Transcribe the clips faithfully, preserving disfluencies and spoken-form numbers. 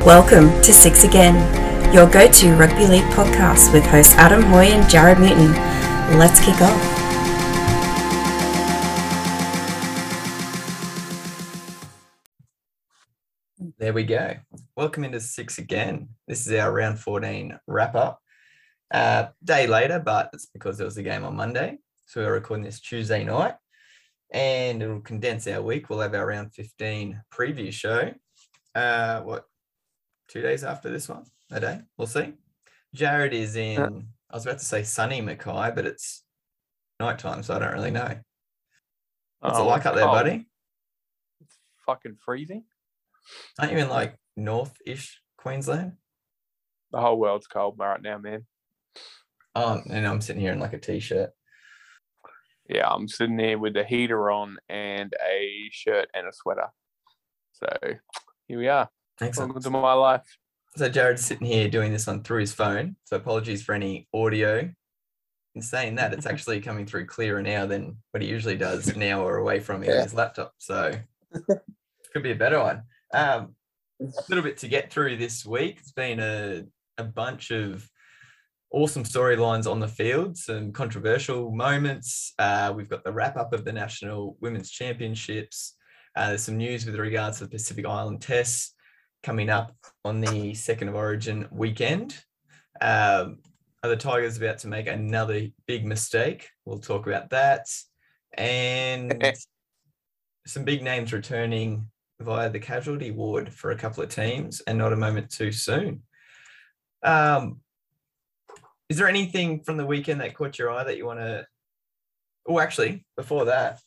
Welcome to Six Again, your go-to rugby league podcast with hosts Adam Hoy and Jared Newton. Let's kick off. There we go. Welcome into Six Again. This is our round fourteen wrap-up. Uh, day later, but it's because there was a game on Monday. So we're recording this Tuesday night. And it'll condense our week. We'll have our round fifteen preview show. Uh, what, two days after this one? A day? We'll see. Jared is in, uh, I was about to say sunny Mackay, but it's nighttime, so I don't really know. What's oh, it like up there, buddy? It's fucking freezing. Aren't you in like north-ish Queensland? The whole world's cold right now, man. Oh, and I'm sitting here in like a t-shirt. Yeah, I'm sitting there with the heater on and a shirt and a sweater. So here we are. Excellent. Welcome to my life. So Jared's sitting here doing this on through his phone. So apologies for any audio. In saying that, it's actually coming through clearer now than what he usually does an hour away from me yeah. on his laptop. So could be a better one. Um, a little bit to get through this week. It's been a, a bunch of awesome storylines on the field, some controversial moments. Uh, we've got the wrap-up of the National Women's Championships. Uh, there's some news with regards to the Pacific Island Tests coming up on the second of Origin weekend. Um, are the Tigers about to make another big mistake? We'll talk about that. And some big names returning via the casualty ward for a couple of teams, and not a moment too soon. Um, Is there anything from the weekend that caught your eye that you want to... Oh, actually, before that,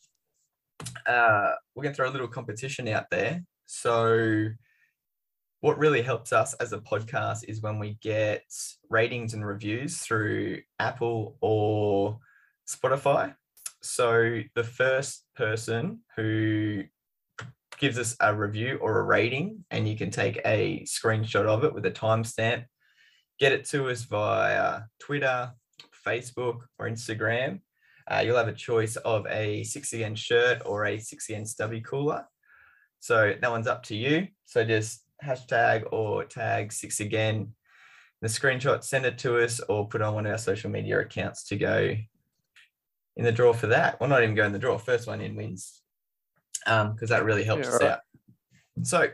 uh, we're going to throw a little competition out there. So what really helps us as a podcast is when we get ratings and reviews through Apple or Spotify. So the first person who gives us a review or a rating, and you can take a screenshot of it with a timestamp, get it to us via Twitter, Facebook, or Instagram. Uh, you'll have a choice of a Six Again shirt or a Six Again stubby cooler. So that one's up to you. So just hashtag or tag Six Again the screenshot, send it to us, or put on one of our social media accounts to go in the draw for that. Well, not even go in the draw. First one in wins, um, because that really helps yeah, us right. out. So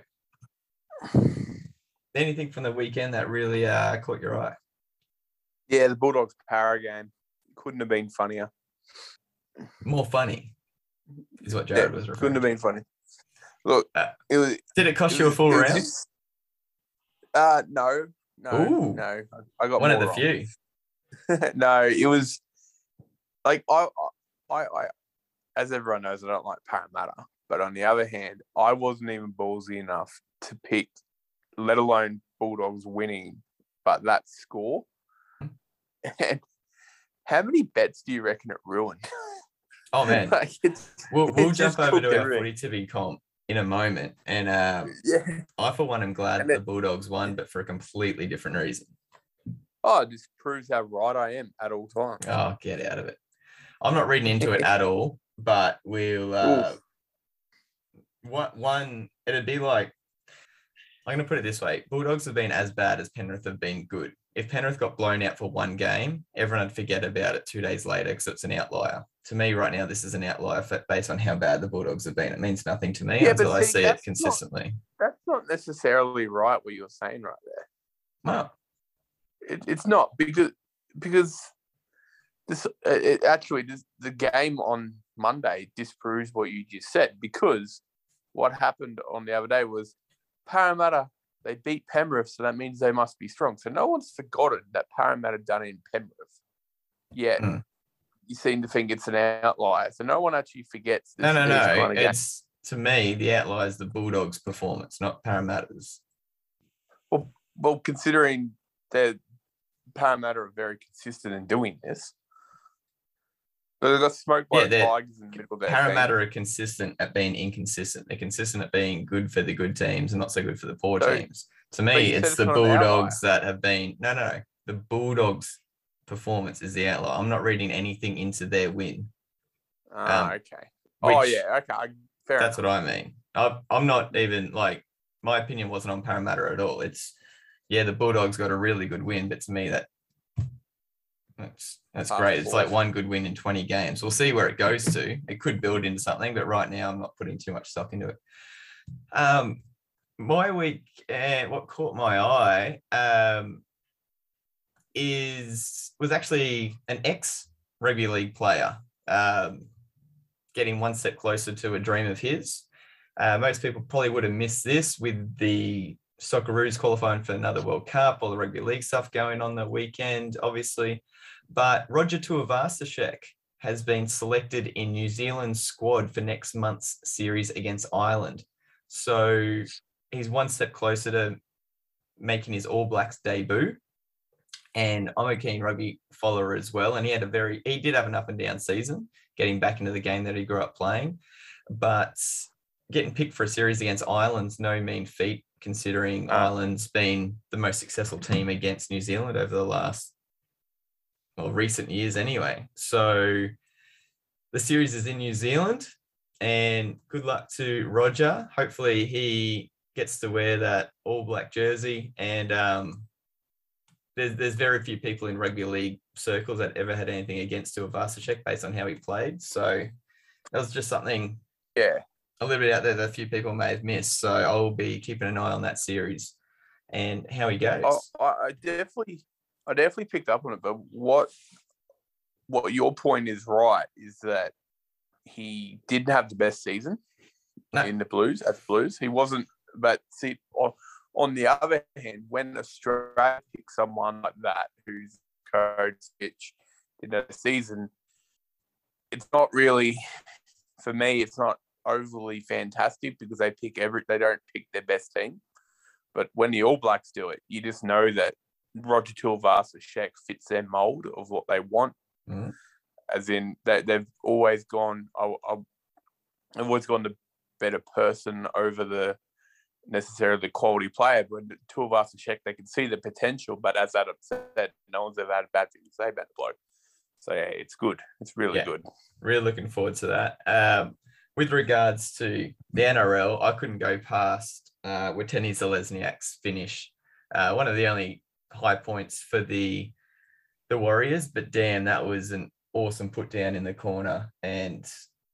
anything from the weekend that really uh, caught your eye? Yeah, the Bulldogs Para game. Couldn't have been funnier. More funny is what Jared yeah, was referring Couldn't have to. been funny. Look, uh, it was. Did it cost it you was, a full round? Just, uh, no, no, Ooh, no. I got one more of the wrong. few. No, it was like I, I, I, as everyone knows, I don't like Parramatta. But on the other hand, I wasn't even ballsy enough to pick, let alone Bulldogs winning, but that score. And how many bets do you reckon it ruined? Oh, man. like it's, we'll we'll it's jump over to everything. our footy T V comp in a moment. And um, yeah. I, for one, am glad and the it, Bulldogs won, but for a completely different reason. Oh, it just proves how right I am at all times. Oh, get out of it. I'm not reading into it at all, but we'll... Uh, one, one, it'd be like... I'm going to put it this way. Bulldogs have been as bad as Penrith have been good. If Penrith got blown out for one game, everyone would forget about it two days later because it's an outlier. To me right now, this is an outlier based on how bad the Bulldogs have been. It means nothing to me yeah, until see, I see it consistently. Not, that's not necessarily right what you're saying right there. No. It, it's not because because this it actually this, the game on Monday disproves what you just said, because what happened on the other day was Parramatta, they beat Penrith, so that means they must be strong. So no one's forgotten that Parramatta done it in Penrith. Yet mm. you seem to think it's an outlier. So no one actually forgets this. No, no, no. Kind of it's to me, the outlier is the Bulldogs' performance, not Parramatta's. Well, well, considering that Parramatta are very consistent in doing this. But they got smoked by yeah, the Tigers in the middle of their Parramatta team. are consistent at being inconsistent. They're consistent at being good for the good teams and not so good for the poor so, teams. To me, it's the it's Bulldogs that have been... No, no, no. The Bulldogs' performance is the outlier. I'm not reading anything into their win. Ah, um, okay. Oh, yeah, okay. Fair That's enough. what I mean. I, I'm not even, like... my opinion wasn't on Parramatta at all. It's, yeah, the Bulldogs got a really good win, but to me, that that's that's Half great. It's like force. one good win in twenty games. We'll see where it goes to. It could build into something, but right now I'm not putting too much stock into it. Um, my week, and what caught my eye, um, is was actually an ex rugby league player, um, getting one step closer to a dream of his. Uh, most people probably would have missed this with the Socceroos qualifying for another World Cup, all the rugby league stuff going on the weekend, obviously. But Roger Tuivasa-Sheck has been selected in New Zealand's squad for next month's series against Ireland. So he's one step closer to making his All Blacks debut. And I'm a keen rugby follower as well. And he had a very, he did have an up and down season, getting back into the game that he grew up playing. But getting picked for a series against Ireland's no mean feat, considering uh, Ireland's been the most successful team against New Zealand over the last, well, recent years anyway. So the series is in New Zealand, and good luck to Roger. Hopefully he gets to wear that All Black jersey. And um, there's, there's very few people in rugby league circles that ever had anything against Tuivasa-Sheck based on how he played. So that was just something, yeah, a little bit out there that a few people may have missed. So I'll be keeping an eye on that series and how he goes. I, I definitely, I definitely picked up on it. But what, what your point is right is that he didn't have the best season no. in the Blues at the Blues. He wasn't. But see, on, on the other hand, when Australia picks someone like that who's coach Stitch in a season, it's not really, for me, it's not overly fantastic because they pick every, they don't pick their best team. But when the All Blacks do it, you just know that Roger Tuivasa-Sheck fits their mold of what they want. Mm. As in, they, they've always gone, I, I, I've always gone the better person over the necessarily quality player. But Tuivasa-Sheck, they can see the potential, but as Adam said, no one's ever had a bad thing to say about the bloke. So yeah, it's good. It's really yeah, good. Really looking forward to that. Um, with regards to the N R L, I couldn't go past uh, Watene Zelezniak's finish. Uh, one of the only high points for the the Warriors, but damn, that was an awesome put down in the corner, and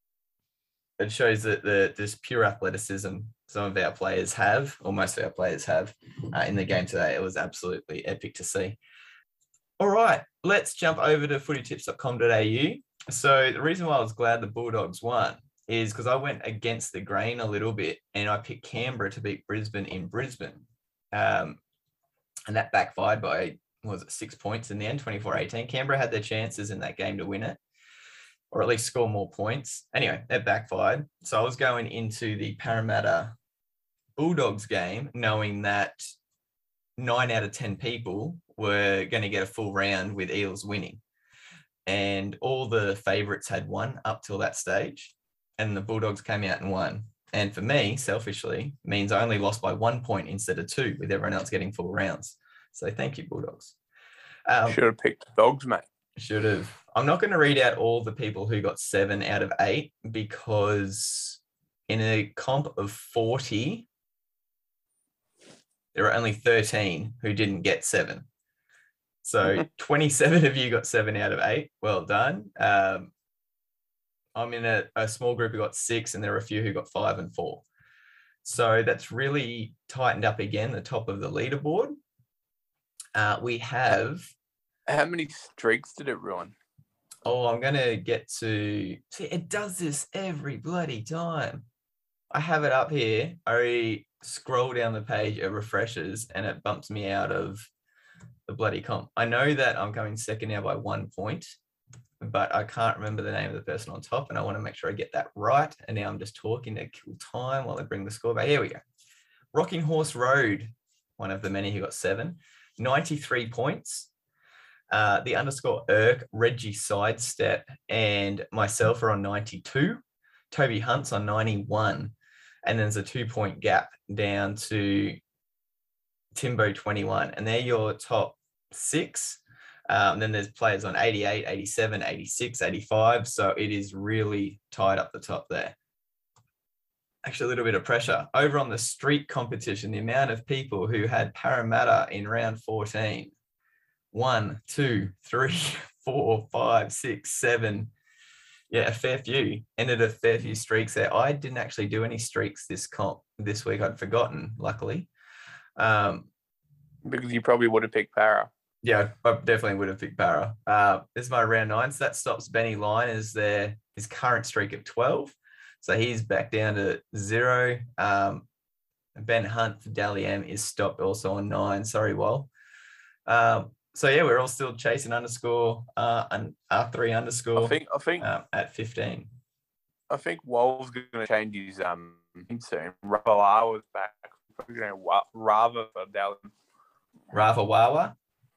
it shows that the this pure athleticism some of our players have, or most of our players have, uh, in the game today. It was absolutely epic to see. All right, let's jump over to footy tips dot com dot a u. So the reason why I was glad the Bulldogs won is because I went against the grain a little bit, and I picked Canberra to beat Brisbane in Brisbane. Um, and that backfired by, what was it, six points in the end, twenty-four eighteen. Canberra had their chances in that game to win it, or at least score more points. Anyway, that backfired. So I was going into the Parramatta Bulldogs game knowing that nine out of ten people were going to get a full round with Eels winning. And all the favourites had won up till that stage, and the Bulldogs came out and won. And for me, selfishly, means I only lost by one point instead of two, with everyone else getting full rounds. So thank you, Bulldogs. Um, should have picked the Dogs, mate. Should have. I'm not going to read out all the people who got seven out of eight, because in a comp of forty, there were only thirteen who didn't get seven. So twenty-seven of you got seven out of eight. Well done. Um, I'm in a, a small group who got six, and there were a few who got five and four. So that's really tightened up again, the top of the leaderboard. Uh, we have... How many streaks did it ruin? Oh, I'm going to get to... See, it does this every bloody time. I have it up here. I scroll down the page, it refreshes, and it bumps me out of the bloody comp. I know that I'm coming second now by one point, but I can't remember the name of the person on top, and I want to make sure I get that right. And now I'm just talking to kill time while I bring the score back. Here we go. Rocking Horse Road, one of the many who got seven, ninety-three points. Uh, the underscore Irk, Reggie Sidestep, and myself are on ninety-two. Toby Hunt's on ninety-one. And then there's a two-point gap down to Timbo twenty-one. And they're your top six. Um, then there's players on eighty-eight, eighty-seven, eighty-six, eighty-five. So it is really tied up the top there. actually a little bit of pressure. Over on the street competition, the amount of people who had Parramatta in round fourteen. One, two, three, four, five, six, seven. Yeah, a fair few. Ended a fair few streaks there. I didn't actually do any streaks this comp this week. I'd forgotten, luckily. Um, because you probably would have picked Para. Yeah, I definitely would have picked Para. Uh, this is my round nine. So that stops Benny Line as their his current streak of twelve. So he's back down to zero. Um, Ben Hunt for Dally M is stopped also on nine. Sorry, Wal. Um, so yeah, we're all still chasing underscore uh, and R three underscore. I think I think um, at fifteen. I think Wal's going to change his um name soon. Rava was back. Probably going to Rava for Dally. Rava Wawa.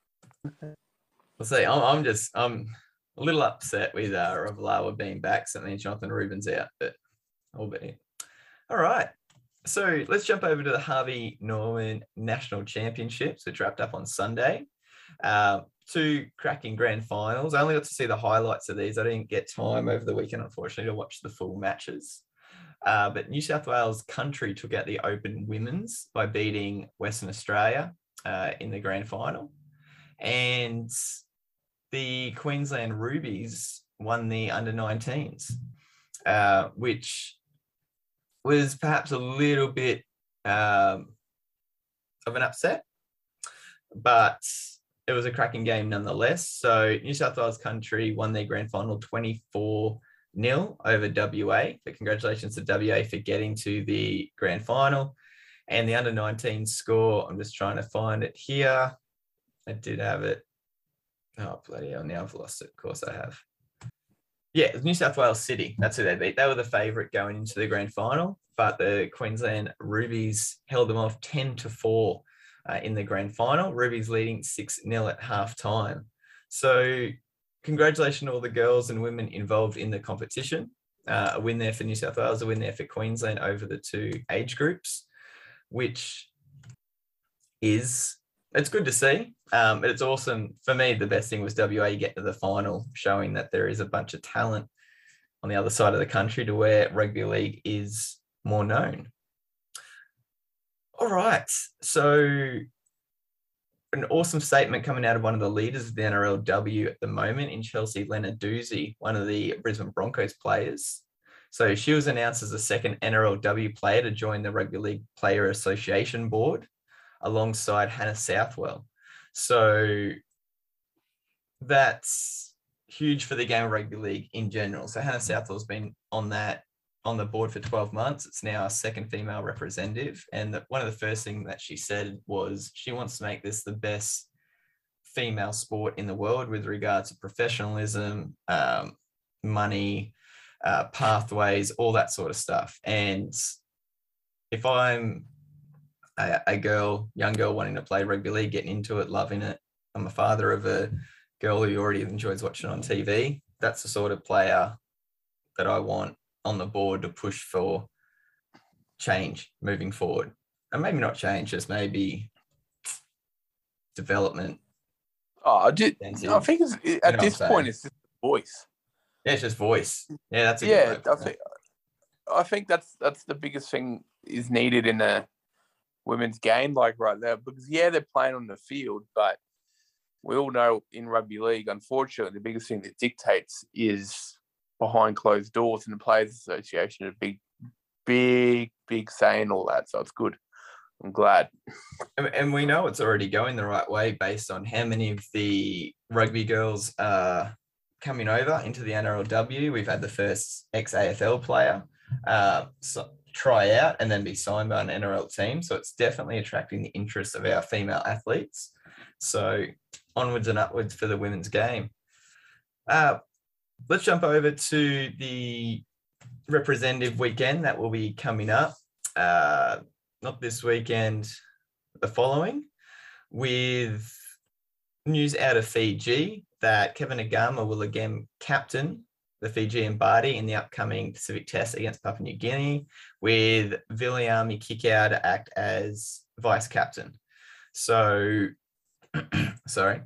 We'll see. I'm, I'm just I'm a little upset with uh, Ravalawa being back. So that means Jonathan Rubin's out, but I'll be. All right. So let's jump over to the Harvey Norman National Championships, which wrapped up on Sunday. Uh, two cracking grand finals. I only got to see the highlights of these. I didn't get time over the weekend, unfortunately, to watch the full matches. Uh, but New South Wales Country took out the Open Women's by beating Western Australia uh, in the grand final. And the Queensland Rubies won the under nineteens, uh, which was perhaps a little bit um, of an upset, but it was a cracking game nonetheless. So New South Wales Country won their grand final twenty-four nil over W A. But congratulations to W A for getting to the grand final. And the under nineteen score, I'm just trying to find it here. I did have it. Oh, bloody hell. Now I've lost it. Of course I have. Yeah, it was New South Wales City. That's who they beat. They were the favourite going into the grand final, but the Queensland Rubies held them off ten to four uh, in the grand final. Rubies leading six nil at half time. So congratulations to all the girls and women involved in the competition. Uh, a win there for New South Wales, a win there for Queensland over the two age groups, which is, it's good to see. Um, but it's awesome. For me, the best thing was W A get to the final, showing that there is a bunch of talent on the other side of the country to where rugby league is more known. All right. So an awesome statement coming out of one of the leaders of the N R L W at the moment in Chelsea Lenarduzzi, one of the Brisbane Broncos players. So she was announced as the second N R L W player to join the Rugby League Player Association Board alongside Hannah Southwell. So that's huge for the game of rugby league in general. So Hannah Southwell's been on that on the board for twelve months. It's now our second female representative. And the, one of the first things that she said was she wants to make this the best female sport in the world with regards to professionalism, um, money, uh, pathways, all that sort of stuff. And if I'm a, a girl, young girl wanting to play rugby league, getting into it, loving it, I'm a father of a girl who already enjoys watching on T V, that's the sort of player that I want on the board to push for change moving forward. And maybe not change, just maybe development. Oh, I, did, I think it's, at this point, it's just voice. Yeah, it's just voice. Yeah, that's a yeah. good I think, I think that's that's the biggest thing is needed in a women's game, like right there. Because yeah, they're playing on the field, but we all know in rugby league, unfortunately, the biggest thing that dictates is behind closed doors, and the Players Association has a big, big, big say in all that. So it's good. I'm glad. And we know it's already going the right way based on how many of the rugby girls are coming over into the N R L W. We've had the first ex-A F L player uh, so try out and then be signed by an N R L team. So it's definitely attracting the interest of our female athletes. So onwards and upwards for the women's game. Uh, let's jump over to the representative weekend that will be coming up. Uh, not this weekend, the following, with news out of Fiji that Kevin Agama will again captain the Fijian Bardi in the upcoming Pacific Test against Papua New Guinea, with Viliami Kikau to act as vice captain. So, sorry.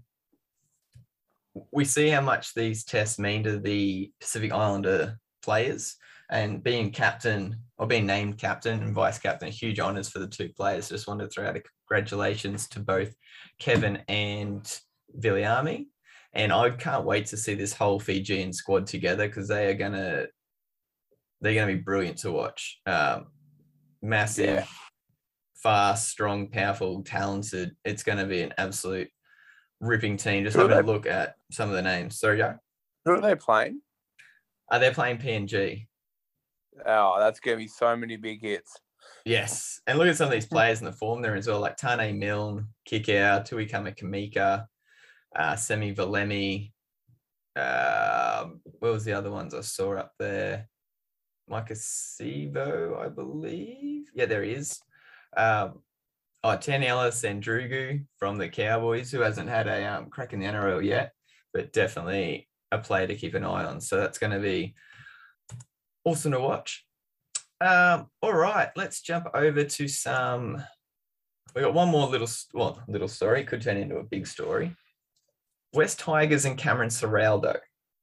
We see how much these tests mean to the Pacific Islander players. and being captain or being named captain and vice captain, huge honours for the two players. Just wanted to throw out a congratulations to both Kevin and Viliami. And I can't wait to see this whole Fijian squad together because they are gonna they're gonna be brilliant to watch. Um, massive, yeah. fast, strong, powerful, talented. It's gonna be an absolute ripping team. Just Who having a look at some of the names. Sorry, Joe. Who are they playing? Are they playing P N G? Oh, that's going to be so many big hits. Yes. And look at some of these players in the form there as well, like Tane Milne, Kikau, Tui Kamika, uh, Semi Valemi. Uh, what was the other ones I saw up there? Micah Sivo, I believe. Yeah, there he is. Um, oh, Taniela Sandrugu from the Cowboys, who hasn't had a um, crack in the N R L yet, but definitely a player to keep an eye on. So that's going to be awesome to watch. Um, all right, let's jump over to some. We got one more little, well, little story. Could turn into a big story. West Tigers and Cameron Ciraldo.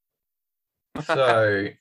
So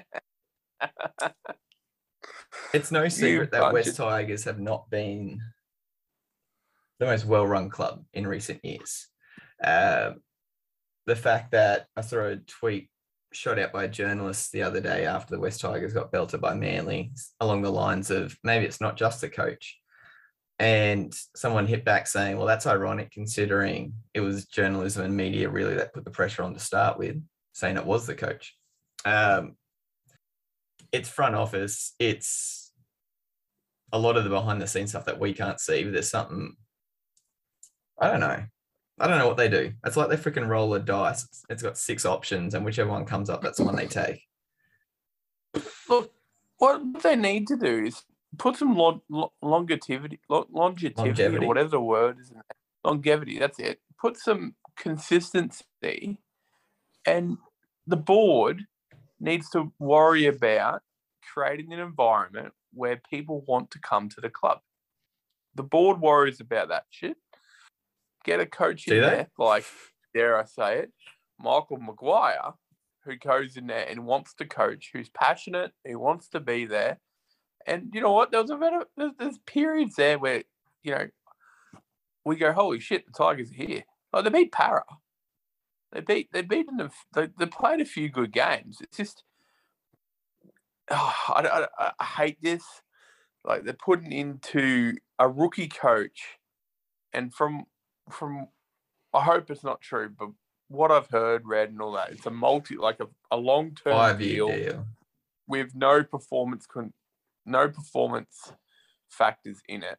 it's no secret that West Tigers have not been the most well-run club in recent years. Uh, the fact that I saw a tweet shot out by a journalist the other day after the West Tigers got belted by Manly along the lines of maybe it's not just the coach. And someone hit back saying, well, that's ironic considering it was journalism and media really that put the pressure on to start with, saying it was the coach. Um, it's front office. It's a lot of the behind the scenes stuff that we can't see, but there's something, I don't know. I don't know what they do. It's like they freaking roll a dice. It's, it's got six options, and whichever one comes up, that's the one they take. Look, what they need to do is put some long, longevity, longevity, longevity, or whatever the word is. Longevity, that's it. Put some consistency, and the board needs to worry about creating an environment where people want to come to the club. The board worries about that shit. Get a coach in there, like, dare I say it, Michael Maguire, who goes in there and wants to coach, who's passionate, who wants to be there. And you know what? There was a bit of, there's, there's periods there where, you know, we go, holy shit, the Tigers are here. Like, they beat Para. They beat, they beaten them. They, they played a few good games. It's just, oh, I, I, I hate this. Like, they're putting into a rookie coach, and from From, I hope it's not true, but what I've heard, read, and all that, it's a multi, like a, a long-term deal, deal with no performance, con, no performance factors in it.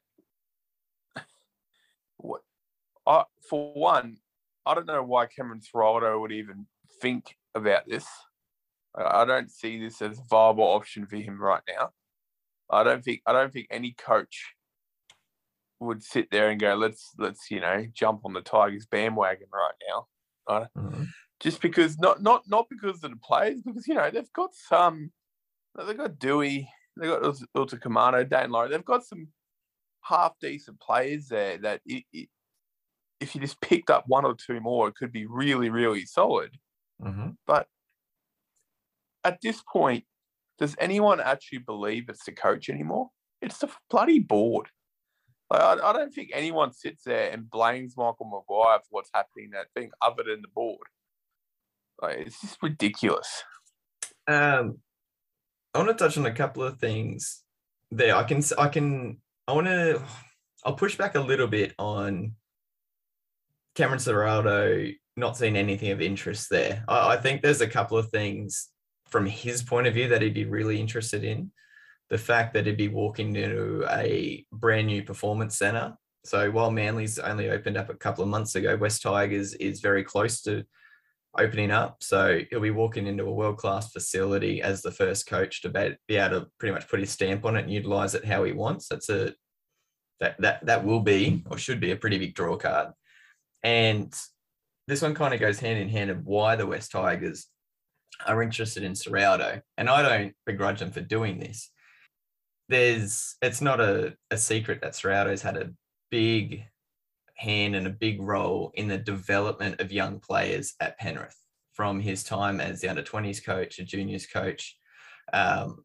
What, I, for one, I don't know why Cameron Ciraldo would even think about this. I don't see this as a viable option for him right now. I don't think, I don't think any coach would sit there and go, let's, let's, you know, jump on the Tigers bandwagon right now. Uh, mm-hmm. Just because, not, not, not because of the players, because, you know, they've got some, they've got Dewey, they've got Ulta Kamano, Dane Laurie, they've got some half decent players there that it, it, if you just picked up one or two more, it could be really, really solid. Mm-hmm. But at this point, does anyone actually believe it's the coach anymore? It's the bloody board. Like, I, I don't think anyone sits there and blames Michael Maguire for what's happening that thing other than the board. Like, it's just ridiculous. Um, I want to touch on a couple of things there. I can, I can, I want to, I'll push back a little bit on Cameron Ciraldo not seeing anything of interest there. I, I think there's a couple of things from his point of view that he'd be really interested in. The fact that he'd be walking into a brand new performance centre. So while Manly's only opened up a couple of months ago, West Tigers is very close to opening up. So he'll be walking into a world-class facility as the first coach to be able to pretty much put his stamp on it and utilise it how he wants. That's a that that that will be or should be a pretty big draw card. And this one kind of goes hand in hand of why the West Tigers are interested in Ciraldo. And I don't begrudge them for doing this. There's, it's not a, a secret that Ciraldo's had a big hand and a big role in the development of young players at Penrith from his time as the under twenties coach, a juniors coach. Um,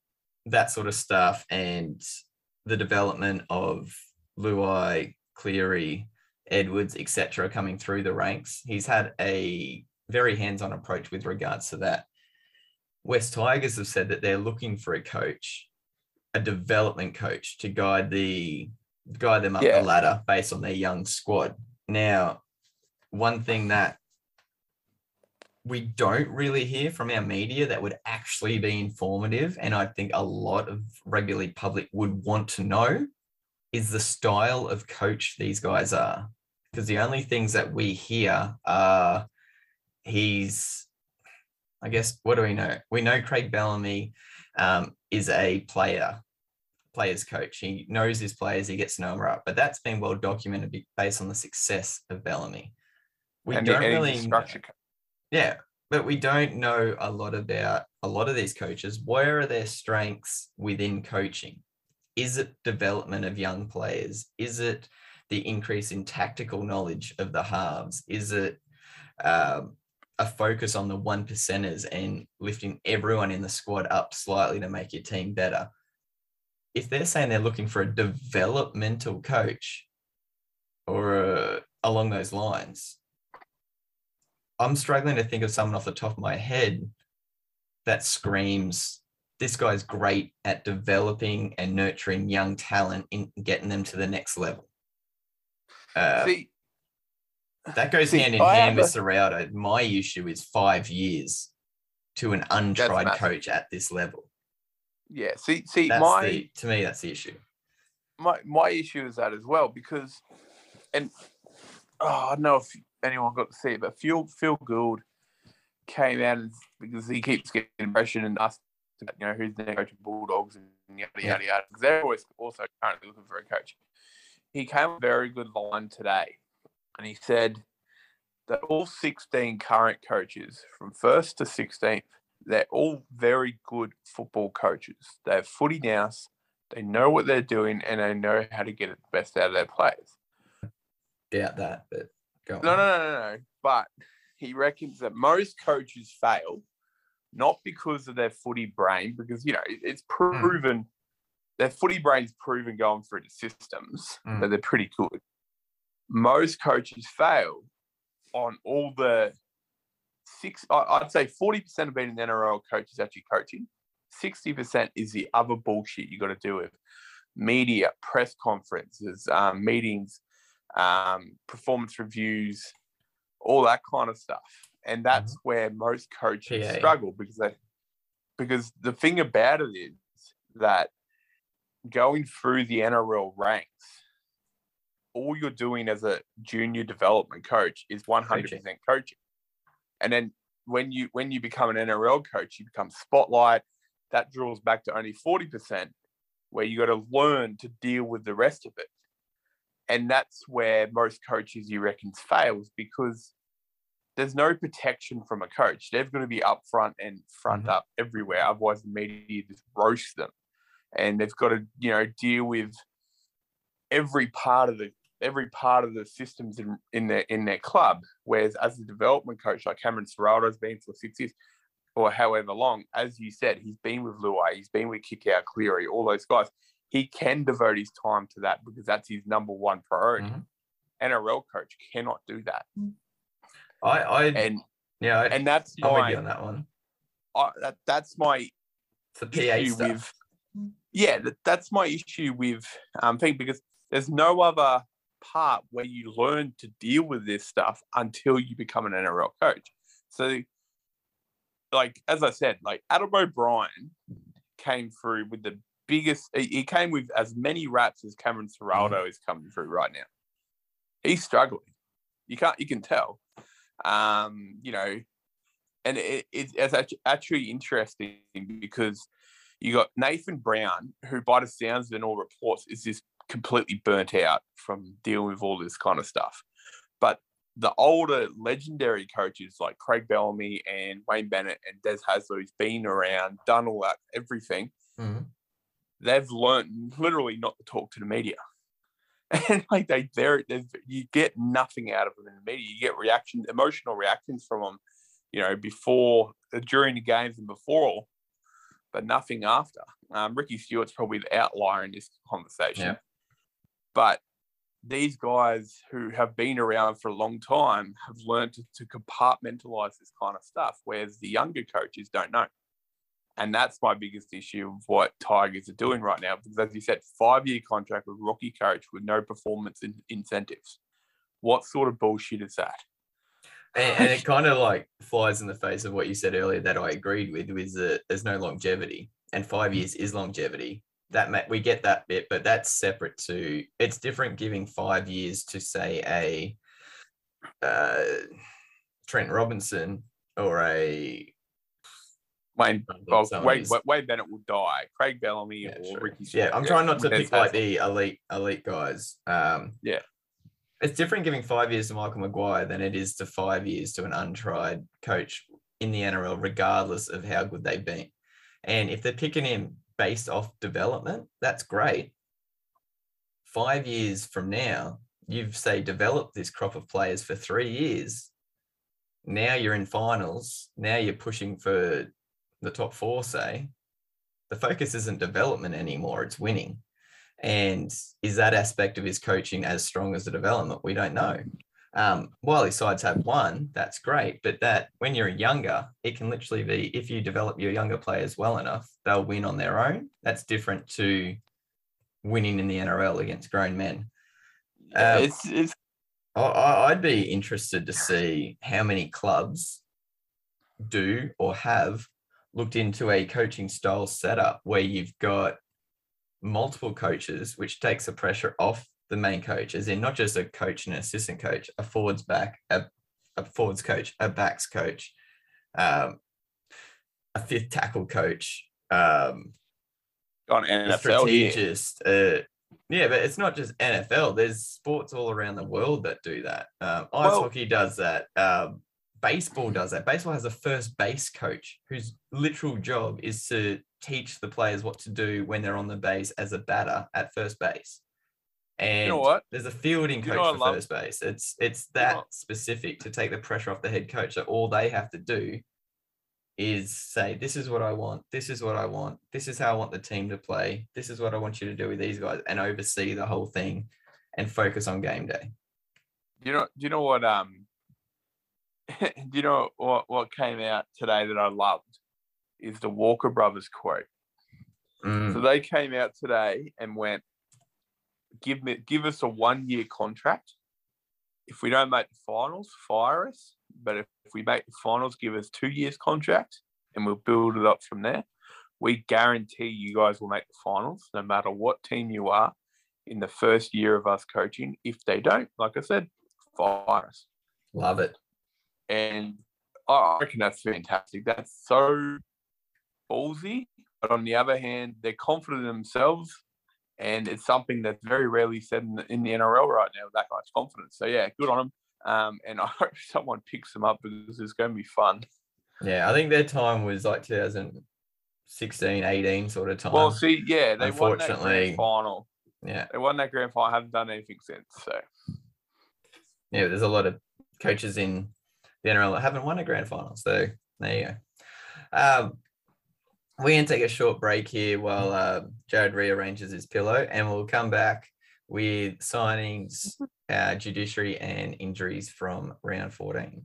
that sort of stuff and the development of Luai, Cleary, Edwards, et cetera, coming through the ranks, he's had a very hands-on approach with regards to that. West Tigers have said that they're looking for a coach, a development coach, to guide the guide them up Yeah. the ladder based on their young squad. Now, one thing that we don't really hear from our media that would actually be informative, and I think a lot of rugby league public would want to know, is the style of coach these guys are. Because the only things that we hear are he's, I guess, what do we know? We know Craig Bellamy um, is a player, players coach. He knows his players, he gets to know them right. But that's been well documented based on the success of Bellamy. We and don't and really structure. know. Yeah, but we don't know a lot about a lot of these coaches. Where are their strengths within coaching? Is it development of young players? Is it the increase in tactical knowledge of the halves? Is it um, a focus on the one percenters and lifting everyone in the squad up slightly to make your team better? If they're saying they're looking for a developmental coach or uh, along those lines, I'm struggling to think of someone off the top of my head that screams, this guy's great at developing and nurturing young talent and getting them to the next level. Uh, See, that goes see, hand in I hand have with Serraldo. My issue is five years to an untried massive. coach at this level. Yeah, see, see, That's my the, to me, that's the issue. my my issue is that as well because, and oh, I don't know if anyone got to see it, but Phil Phil Gould came out and, because he keeps getting pressure and asked, you know, who's the next coach of Bulldogs and yada yada yada. Because they're always also currently looking for a coach. He came with a very good line today, and he said that all sixteen current coaches, from first to sixteenth, they're all very good football coaches. They have footy nous, they know what they're doing, and they know how to get the best out of their players. Doubt that, but go on. No, no, no, no, no. But he reckons that most coaches fail, not because of their footy brain, because, you know, it's proven, mm. their footy brain's proven going through the systems mm. that they're pretty good. Most coaches fail on all the six, I'd say forty percent of being an N R L coach is actually coaching. sixty percent is the other bullshit you got to do with media, press conferences, um, meetings, um, performance reviews, all that kind of stuff. And that's mm-hmm. where most coaches P A. struggle because they, because the thing about it is that going through the N R L ranks, all you're doing as a junior development coach is one hundred percent coaching. coaching. And then when you when you become an N R L coach, you become spotlight. That draws back to only forty percent, where you got to learn to deal with the rest of it. And that's where most coaches, you reckon, fails because there's no protection from a coach. They're going to be up front and front mm-hmm. up everywhere. Otherwise, the media just roasts them. And they've got to, you know, deal with every part of the every part of the systems in, in their in their club. Whereas as a development coach, like Cameron Serraldo has been for six years or however long, as you said, he's been with Luai, he's been with Kickout Cleary, all those guys. He can devote his time to that because that's his number one priority. Mm-hmm. N R L coach cannot do that. I, I and yeah, I, and that's I'm my with you on that one. I, that that's my it's the P A issue stuff. with. Yeah, that, that's my issue with um thing because there's no other part where you learn to deal with this stuff until you become an N R L coach. So, like as I said, like Adam O'Brien came through with the biggest. He came with as many raps as Cameron Serraldo mm-hmm. is coming through right now. He's struggling. You can't. You can tell. Um, you know, and it, it, it's actually, actually interesting because you got Nathan Brown, who by the sounds of it, all reports is just completely burnt out from dealing with all this kind of stuff. But the older legendary coaches like Craig Bellamy and Wayne Bennett and Des Hasler, who's been around, done all that, everything, mm-hmm. they've learned literally not to talk to the media. And like they, they're, they're, you get nothing out of them in the media. You get reaction, emotional reactions from them, you know, before, during the games and before all. but nothing after. Um, Ricky Stewart's probably the outlier in this conversation. Yeah. But these guys who have been around for a long time have learned to, to compartmentalize this kind of stuff, whereas the younger coaches don't know. And that's my biggest issue of what Tigers are doing right now. Because as you said, five-year contract with rookie coach with no performance in- incentives. What sort of bullshit is that? And, and it kind of like flies in the face of what you said earlier that I agreed with, was that there's no longevity, and five years is longevity. That ma- we get that bit, but that's separate to. It's different giving five years to say a uh, Trent Robinson or a Wayne, well, Wade, these... Wade Bennett will die. Craig Bellamy yeah, or true. Ricky. Yeah, I'm trying not to There's pick like the elite elite guys. Um, yeah. It's different giving five years to Michael Maguire than it is to five years to an untried coach in the N R L, regardless of how good they've been. And if they're picking him based off development, that's great. Five years from now, you've, say, developed this crop of players for three years. Now you're in finals. Now you're pushing for the top four, say. The focus isn't development anymore, it's winning. And is that aspect of his coaching as strong as the development? We don't know. Um, while his sides have won, that's great. But that when you're younger, it can literally be, if you develop your younger players well enough, they'll win on their own. That's different to winning in the N R L against grown men. Yeah, um, it's, it's... I, I'd be interested to see how many clubs do or have looked into a coaching style setup where you've got multiple coaches, which takes the pressure off the main coach, as in not just a coach and an assistant coach, a forwards back, a, a forwards coach, a backs coach, um, a fifth tackle coach, um, on N F L, a strategist. Uh, yeah, but it's not just N F L. There's sports all around the world that do that. Um, ice Well, hockey does that. Um, baseball does that. Baseball has a first base coach whose literal job is to teach the players what to do when they're on the base as a batter at first base. And you know what? There's a fielding You coach know what for I love? first base. It's it's that You know what? specific to take the pressure off the head coach, that all they have to do is say, this is what I want, this is what I want, this is how I want the team to play, this is what I want you to do with these guys, and oversee the whole thing and focus on game day. You know, do you know what? Um, do you know what? What came out today that I loved is the Walker brothers quote. Mm. So they came out today and went, "Give me, give us a one-year contract. If we don't make the finals, fire us. But if, if we make the finals, give us two years contract, and we'll build it up from there. We guarantee you guys will make the finals, no matter what team you are, in the first year of us coaching. If they don't, like I said, fire us." Love it. And I reckon that's fantastic. That's so ballsy. But on the other hand, they're confident in themselves. And it's something that's very rarely said in the, in the N R L right now, that much confidence. So, yeah, good on them. Um, and I hope someone picks them up because it's going to be fun. Yeah, I think their time was like two thousand sixteen, eighteen sort of time. Well, see, yeah, they won that Unfortunately, grand final. Yeah. They won that grand final. Haven't done anything since. So, yeah, there's a lot of coaches in the N R L that haven't won a grand final. So, there you go. Um, we're going to take a short break here while uh, Jared rearranges his pillow, and we'll come back with signings, uh, judiciary, and injuries from round fourteen.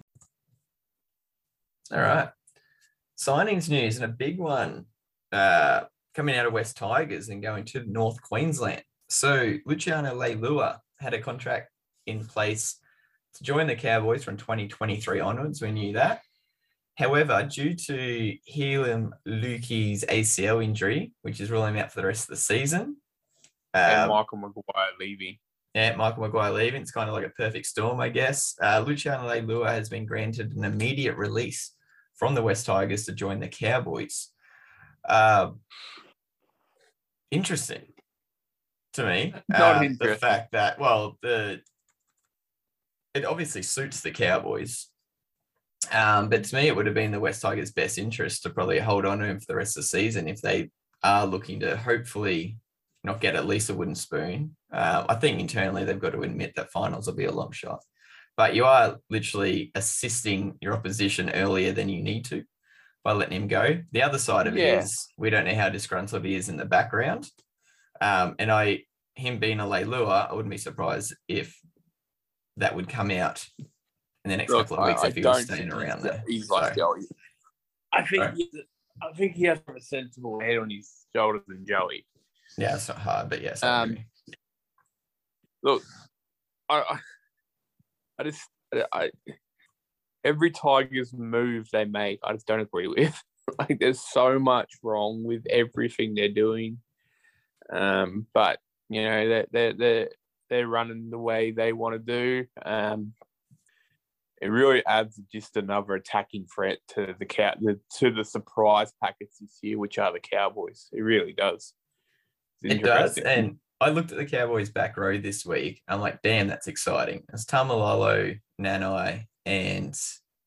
All right. Signings news, and a big one uh, coming out of West Tigers and going to North Queensland. So Luciano Leilua had a contract in place to join the Cowboys from twenty twenty-three onwards. We knew that. However, due to Heilum Luki's A C L injury, which is ruling him out for the rest of the season, and um, Michael Maguire leaving. Yeah, Michael Maguire leaving. It's kind of like a perfect storm, I guess. Uh, Luciano Leilua has been granted an immediate release from the West Tigers to join the Cowboys. Uh, interesting to me. Not uh, interesting. The fact that, well, the it obviously suits the Cowboys. Um, but to me, it would have been the West Tigers' best interest to probably hold on to him for the rest of the season if they are looking to hopefully not get at least a wooden spoon. Uh, I think internally they've got to admit that finals will be a long shot. But you are literally assisting your opposition earlier than you need to. by letting him go. The other side of Yeah. it is we don't know how disgruntled he is in the background. Um, and I, him being a Leilua, I wouldn't be surprised if that would come out in the next Look, couple of weeks I, if I he was don't staying think around he's, there. he's like So, Joey. I think Right. he, I think he has a sensible head on his shoulders than Joey. yeah, it's not hard, but yes, I Um, agree. Look, I, I, I just, I, every Tigers move they make, I just don't agree with. Like, there's so much wrong with everything they're doing. Um, but you know, they're they're they're, they're running the way they want to do. Um, it really adds just another attacking threat to the cow the, to the surprise packets this year, which are the Cowboys. It really does. It's It does. interesting. And I looked at the Cowboys back row this week. I'm like, damn, that's exciting. It's Tamalolo, Nanai, and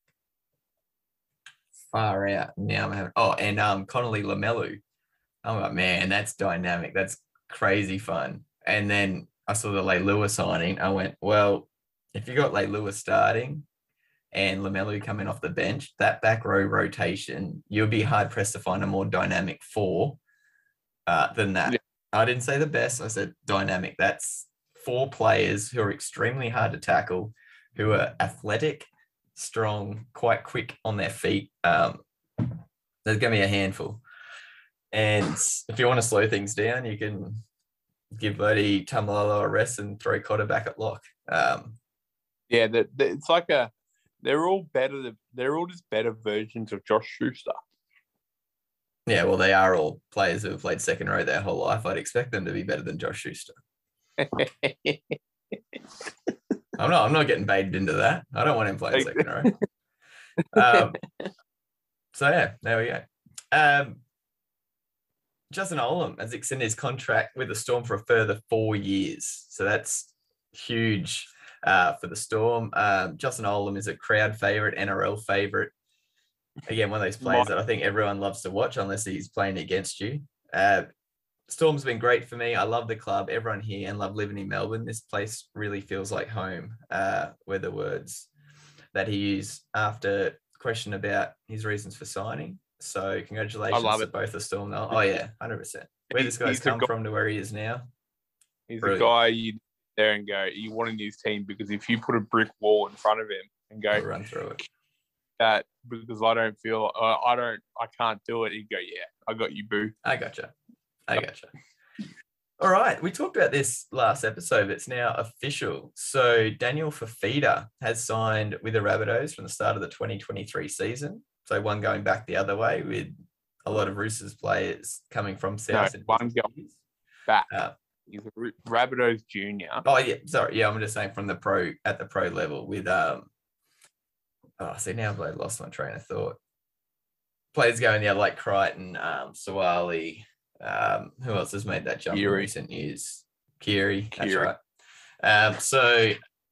far out. Now I'm having, oh, and um, Connolly Lamelu. I'm like, man, that's dynamic. That's crazy fun. And then I saw the Leilua signing. I went, well, if you got Leilua starting and Lamelu coming off the bench, that back row rotation, you'll be hard pressed to find a more dynamic four uh, than that. Yeah. I didn't say the best. I said dynamic. That's four players who are extremely hard to tackle, who are athletic, strong, quite quick on their feet. Um, there's going to be a handful. And if you want to slow things down, you can give Buddy Tamalolo a rest and throw Cotter back at lock. Um, Yeah, the, the, it's like a. They're all better. They're all just better versions of Josh Schuster. yeah, well, they are all players who have played second row their whole life. I'd expect them to be better than Josh Schuster. I'm not. I'm not getting baited into that. I don't want him playing second row. Um, so yeah, there we go. Um, Justin Olam has extended his contract with the Storm for a further four years. So that's huge uh, for the Storm. Um, Justin Olam is a crowd favourite, N R L favourite. Again, one of those players that I think everyone loves to watch unless he's playing against you. Uh, Storm's been great for me. I love the club, everyone here, and love living in Melbourne. This place really feels like home, uh, were the words that he used after question about his reasons for signing. So congratulations I love to it. both the Storm. Oh yeah, one hundred percent. Where this guy's He's a come guy- from to where he is now. He's Brilliant. a guy you there and go, you want in his team because if you put a brick wall in front of him and go I'll run through it. that because I don't feel uh, I don't I can't do it, he'd go, yeah, I got you, boo. I gotcha. I gotcha. All right. We talked about this last episode. It's now official. So Daniel Fafita has signed with the Rabbitohs from the start of the twenty twenty-three season. So one going back the other way with a lot of Roosters players coming from South. No, one going back. Uh, He's a Ra- Rabbitohs junior. oh yeah, sorry. Yeah, I'm just saying from the pro at the pro level with um oh see now I've lost my train of thought. Players going the other like Crichton, um, Sawali, um, who else has made that jump in Keary. recent years? Kiri, that's Keary. right. Um, so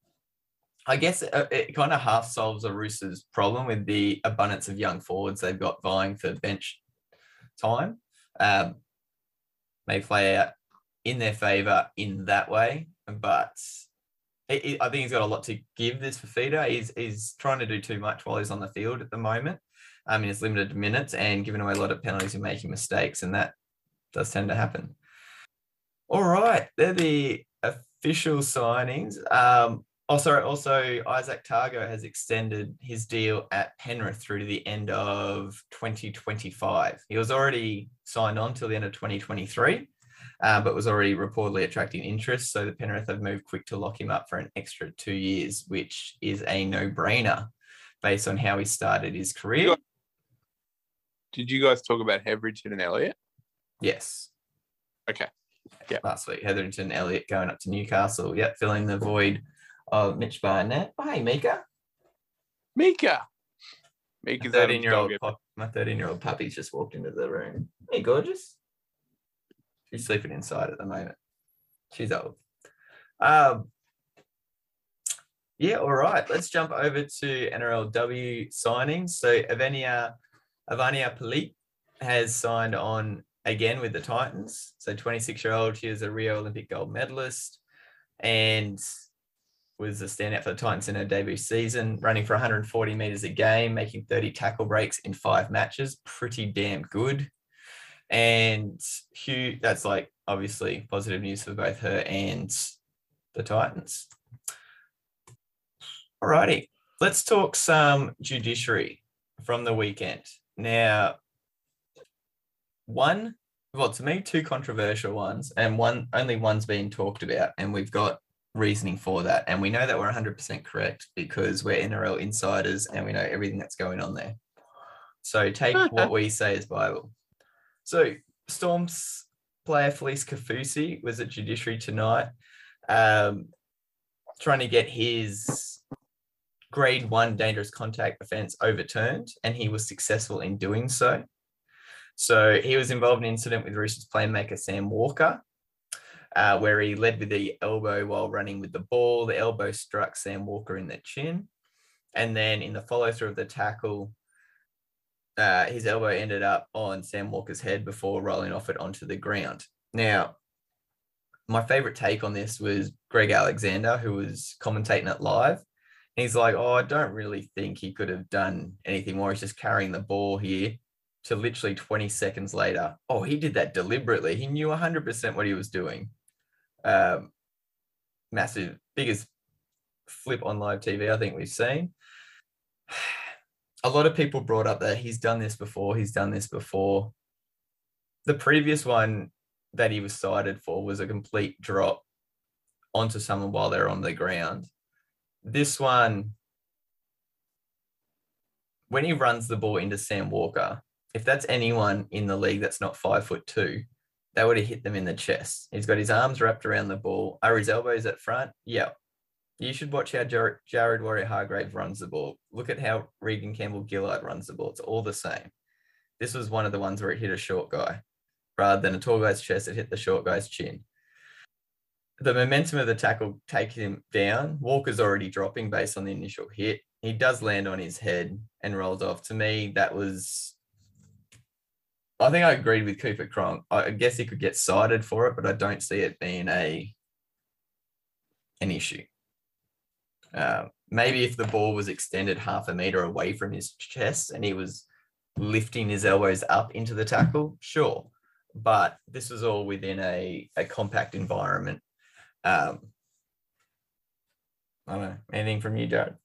I guess it, it kind of half solves the Roosters' problem with the abundance of young forwards they've got vying for bench time. Um, may play out in their favour in that way, but it, it, I think he's got a lot to give this Fafita. He's he's trying to do too much while he's on the field at the moment. I mean, it's limited minutes and giving away a lot of penalties and making mistakes, and that does tend to happen. All right, they're the official signings. Um, oh, sorry, also Isaac Targo has extended his deal at Penrith through to the end of twenty twenty-five. He was already signed on till the end of twenty twenty-three, uh, but was already reportedly attracting interest. So the Penrith have moved quick to lock him up for an extra two years, which is a no-brainer based on how he started his career. Did you guys talk about Hetherington and Elliott? Yes. Okay. Yeah. Last week, Hetherington, Elliott going up to Newcastle. Yep, filling the void of Mitch Barnett. Oh, hey, Mika. Mika. My Mika's thirteen-year-old Adam's dog. pop, my thirteen-year-old puppy's just walked into the room. Hey, gorgeous. She's sleeping inside at the moment. She's old. Um, yeah, all right. Let's jump over to N R L W signings. So Avania, Avania Palit has signed on again with the Titans. So twenty-six-year-old, she is a Rio Olympic gold medalist. And was a standout for the Titans in her debut season, running for one hundred forty meters a game, making thirty tackle breaks in five matches. Pretty damn good. And Hugh, that's like obviously positive news for both her and the Titans. Alrighty, let's talk some judiciary from the weekend. Now, one, well, to me, two controversial ones, and one only one's being talked about, and we've got reasoning for that. And we know that we're one hundred percent correct because we're N R L insiders and we know everything that's going on there. So take what we say as Bible. So Storm's player Felice Kaufusi was at judiciary tonight, um, trying to get his grade one dangerous contact offence overturned, and he was successful in doing so. So he was involved in an incident with Roosters playmaker Sam Walker, uh, where he led with the elbow while running with the ball. The elbow struck Sam Walker in the chin. And then in the follow-through of the tackle, uh, his elbow ended up on Sam Walker's head before rolling off it onto the ground. Now, my favourite take on this was Greg Alexander, who was commentating it live. He's like, oh, I don't really think he could have done anything more. He's just carrying the ball here. To literally twenty seconds later, oh, he did that deliberately. He knew one hundred percent what he was doing. Um, massive, biggest flip on live T V I think we've seen. A lot of people brought up that he's done this before. He's done this before. The previous one that he was cited for was a complete drop onto someone while they're on the ground. This one, when he runs the ball into Sam Walker, if that's anyone in the league that's not five foot two, that would have hit them in the chest. He's got his arms wrapped around the ball. Are his elbows at front? Yeah. You should watch how Jared, Jared Warrior-Hargrave runs the ball. Look at how Regan Campbell-Gillard runs the ball. It's all the same. This was one of the ones where it hit a short guy. Rather than a tall guy's chest, it hit the short guy's chin. The momentum of the tackle takes him down. Walker's already dropping based on the initial hit. He does land on his head and rolls off. To me, that was... I think I agreed with Cooper Cronk. I guess he could get cited for it, but I don't see it being a an issue. Uh, maybe if the ball was extended half a meter away from his chest and he was lifting his elbows up into the tackle, sure. But this was all within a, a compact environment. Um, I don't know. Anything from you, Jared?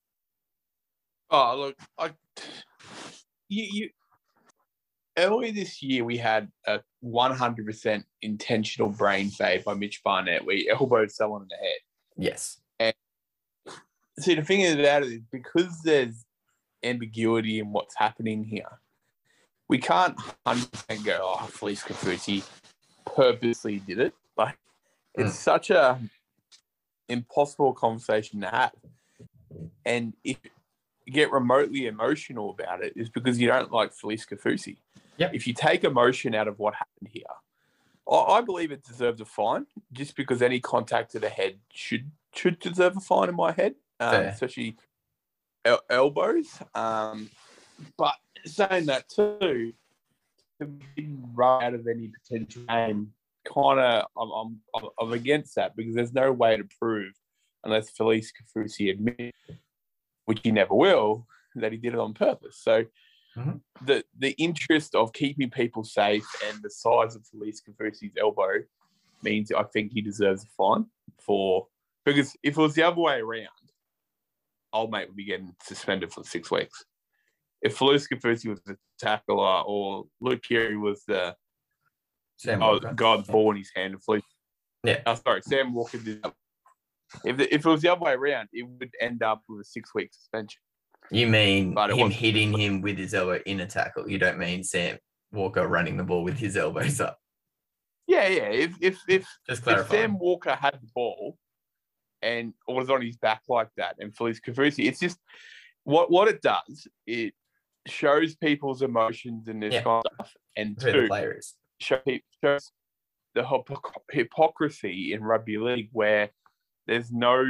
Oh, look, I, you, you, earlier this year, we had a one hundred percent intentional brain fade by Mitch Barnett where he elbowed someone in the head. Yes. And see, the thing about it is because there's ambiguity in what's happening here, we can't one hundred percent go, oh, Felice Kaufusi purposely did it. Like, it's mm. such a impossible conversation to have. And if you get remotely emotional about it, it's because you don't like Felice Kaufusi. Yep. If you take emotion out of what happened here, I, I believe it deserves a fine, just because any contact to the head should should deserve a fine in my head, um, especially el- elbows. Um, but saying that too, to be run out of any potential game, kind of, I'm, I'm I'm against that because there's no way to prove, unless Felice Kaufusi admits, which he never will, that he did it on purpose. So mm-hmm. the the interest of keeping people safe and the size of Felice Kaufusi's elbow means I think he deserves a fine for, because if it was the other way around, old mate would be getting suspended for six weeks. If Felice Kaufusi was the tackler or Luke Keary was the Sam oh, Walker. God's ball in his hand, and Felice, yeah, oh, sorry, Sam Walker did that. If, the, if it was the other way around, it would end up with a six-week suspension. You mean But him hitting him with his elbow in a tackle? You don't mean Sam Walker running the ball with his elbows up? Yeah, yeah. If if if, Just if Sam Walker had the ball and was on his back like that, and Felice Kaufusi, it's just what what it does. It shows people's emotions and this yeah. kind of stuff, and who two, the player is. Show, shows the hypoc- hypocrisy in rugby league where there's no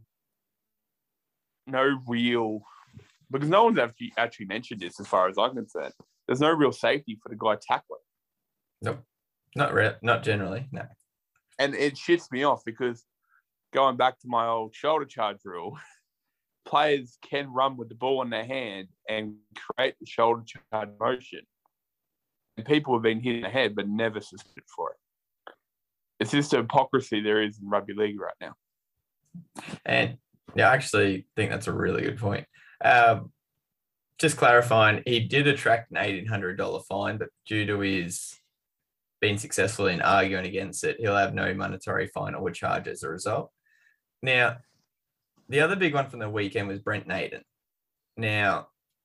no real, because no one's actually actually mentioned this as far as I'm concerned. There's no real safety for the guy tackling. Nope, not re- not generally, no. And it shits me off because going back to my old shoulder charge rule, players can run with the ball in their hand and create the shoulder charge motion. And people have been hit in the head but never suspended for it. It's just a hypocrisy there is in rugby league right now. And yeah, I actually think that's a really good point. Um, just clarifying, he did attract an eighteen hundred dollars fine, but due to his being successful in arguing against it, he'll have no monetary fine or charge as a result. Now, the other big one from the weekend was Brent Naden. Now,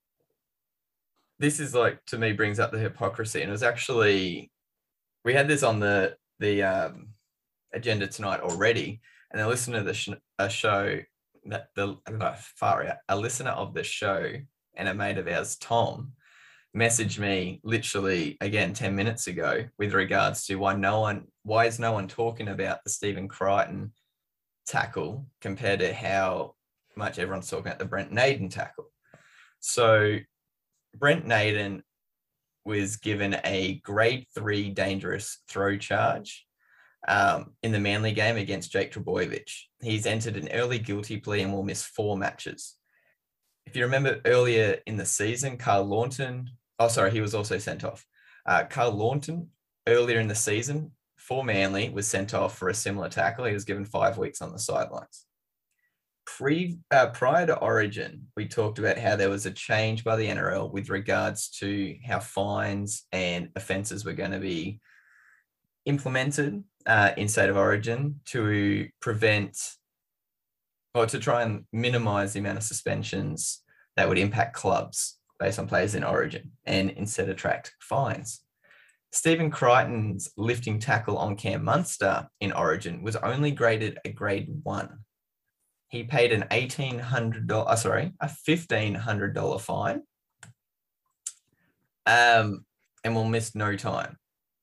this is like, to me, brings up the hypocrisy. And it was actually, we had this on the the um, agenda tonight already. And a listener of the sh- a show, that the uh, far out, a listener of the show and a mate of ours, Tom, messaged me literally again ten minutes ago with regards to why no one, why is no one talking about the Stephen Crichton tackle compared to how much everyone's talking about the Brent Naden tackle. So Brent Naden was given a grade three dangerous throw charge um, in the Manly game against Jake Trbojevic. He's entered an early guilty plea and will miss four matches. If you remember earlier in the season, Carl Launton, oh, sorry, he was also sent off. Uh, Carl Launton, earlier in the season, for Manly, was sent off for a similar tackle. He was given five weeks on the sidelines. Pre, uh, prior to Origin, we talked about how there was a change by the N R L with regards to how fines and offences were going to be implemented uh, in State of Origin to prevent or to try and minimise the amount of suspensions that would impact clubs based on players in Origin and instead attract fines. Stephen Crichton's lifting tackle on Cam Munster in Origin was only graded a grade one. He paid an eighteen hundred dollars, uh, sorry, a fifteen hundred dollars fine um, and will miss no time.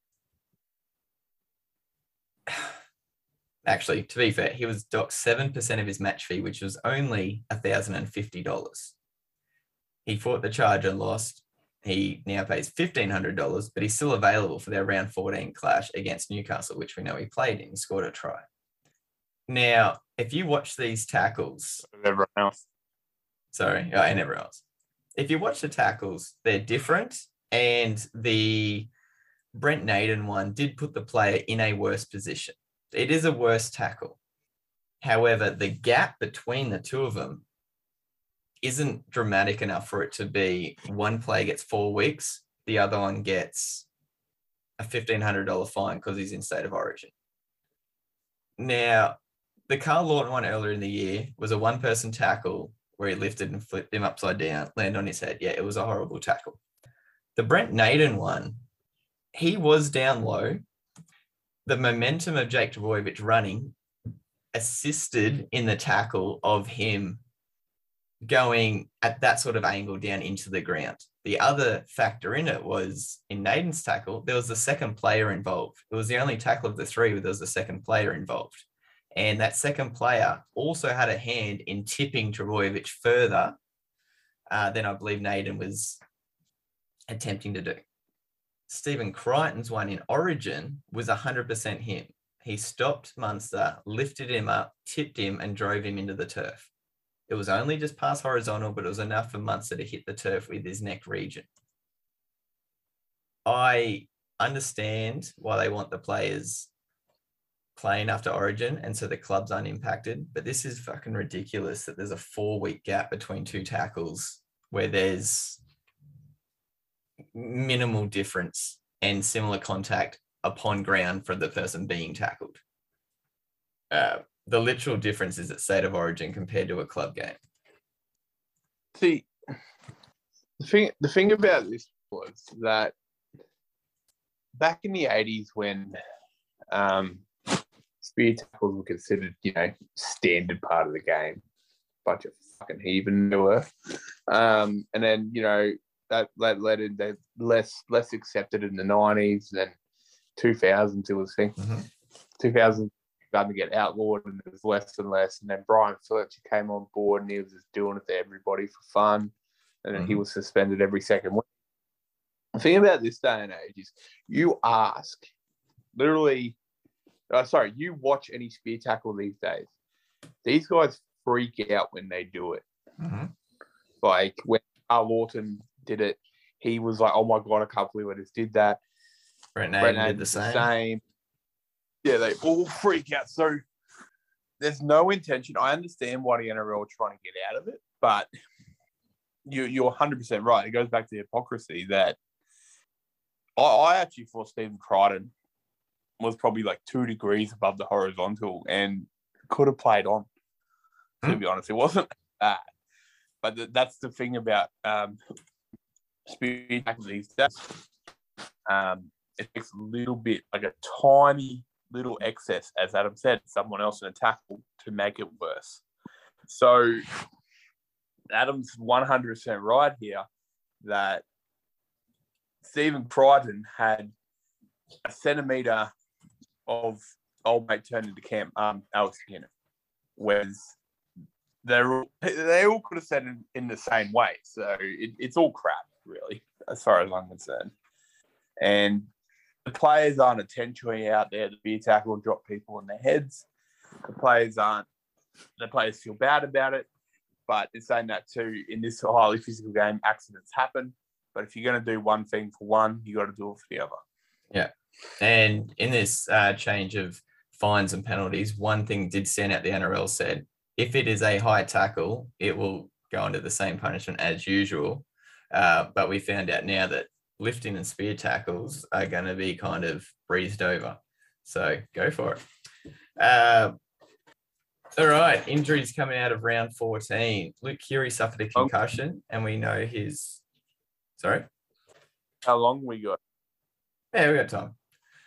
Actually, to be fair, he was docked seven percent of his match fee, which was only one thousand fifty dollars. He fought the charge and lost. He now pays fifteen hundred dollars, but he's still available for their round fourteen clash against Newcastle, which we know he played in. He scored a try. Now, if you watch these tackles... Everyone else. Sorry, oh, and everyone else. If you watch the tackles, they're different. And the Brent Naden one did put the player in a worse position. It is a worse tackle. However, the gap between the two of them isn't dramatic enough for it to be one player gets four weeks, the other one gets a fifteen hundred dollars fine because he's in State of Origin. Now, the Carl Lawton one earlier in the year was a one-person tackle where he lifted and flipped him upside down, landed on his head. Yeah, it was a horrible tackle. The Brent Naden one, he was down low. The momentum of Jake Trbojevic running assisted in the tackle of him going at that sort of angle down into the ground. The other factor in it was in Naden's tackle, there was the second player involved. It was the only tackle of the three where there was a second player involved. And that second player also had a hand in tipping Trbojevic further uh, than I believe Naden was attempting to do. Stephen Crichton's one in Origin was one hundred percent him. He stopped Munster, lifted him up, tipped him, and drove him into the turf. It was only just past horizontal, but it was enough for Munster to hit the turf with his neck region. I understand why they want the players playing after Origin, and so the club's unimpacted, but this is fucking ridiculous that there's a four-week gap between two tackles where there's minimal difference and similar contact upon ground for the person being tackled. Uh, the literal difference is at State of Origin compared to a club game. See, the thing, the thing about this was that back in the eighties when um, spear tackles were considered, you know, standard part of the game, bunch of fucking heathen they were, um, and then, you know, that that led into less less accepted in the nineties, then two thousands it was thing. Mm-hmm. two thousand starting to get outlawed and it was less and less. And then Brian Fletcher came on board and he was just doing it to everybody for fun. And then mm-hmm. he was suspended every second week. The thing about this day and age is you ask, literally, oh, sorry, you watch any spear tackle these days these guys freak out when they do it. Mm-hmm. Like when Carl Lawton did it, he was like, "Oh my god, I can't believe I just did that." Brent Brent Naden did the did same. same. Yeah, they all freak out. So there's no intention. I understand why the N R L are trying to get out of it, but you, you're one hundred percent right. It goes back to the hypocrisy that I, I actually thought Stephen Crichton was probably like two degrees above the horizontal and could have played on, to Hmm. be honest. It wasn't bad. But th- that's the thing about um, speed tackles these days. Um, it takes a little bit, like a tiny little excess, as Adam said, someone else in a tackle to make it worse. So Adam's one hundred percent right here that Stephen Crichton had a centimetre of old mate turned into Cam, um, Alex Skinner, whereas they're, they all could have said in, in the same way. So it, it's all crap, really, as far as I'm concerned. And the players aren't intentionally out there to be a tackle and drop people in their heads. The players aren't. The players feel bad about it. But in saying that too, in this highly physical game, accidents happen. But if you're going to do one thing for one, you got to do it for the other. Yeah. And in this uh, change of fines and penalties, one thing did stand out. The N R L said, if it is a high tackle, it will go under the same punishment as usual. Uh, but we found out now that lifting and spear tackles are going to be kind of breezed over. So go for it. Uh, all right. Injuries coming out of round fourteen. Luke Keary suffered a concussion, and we know his... Sorry? How long we got? Yeah, we got time.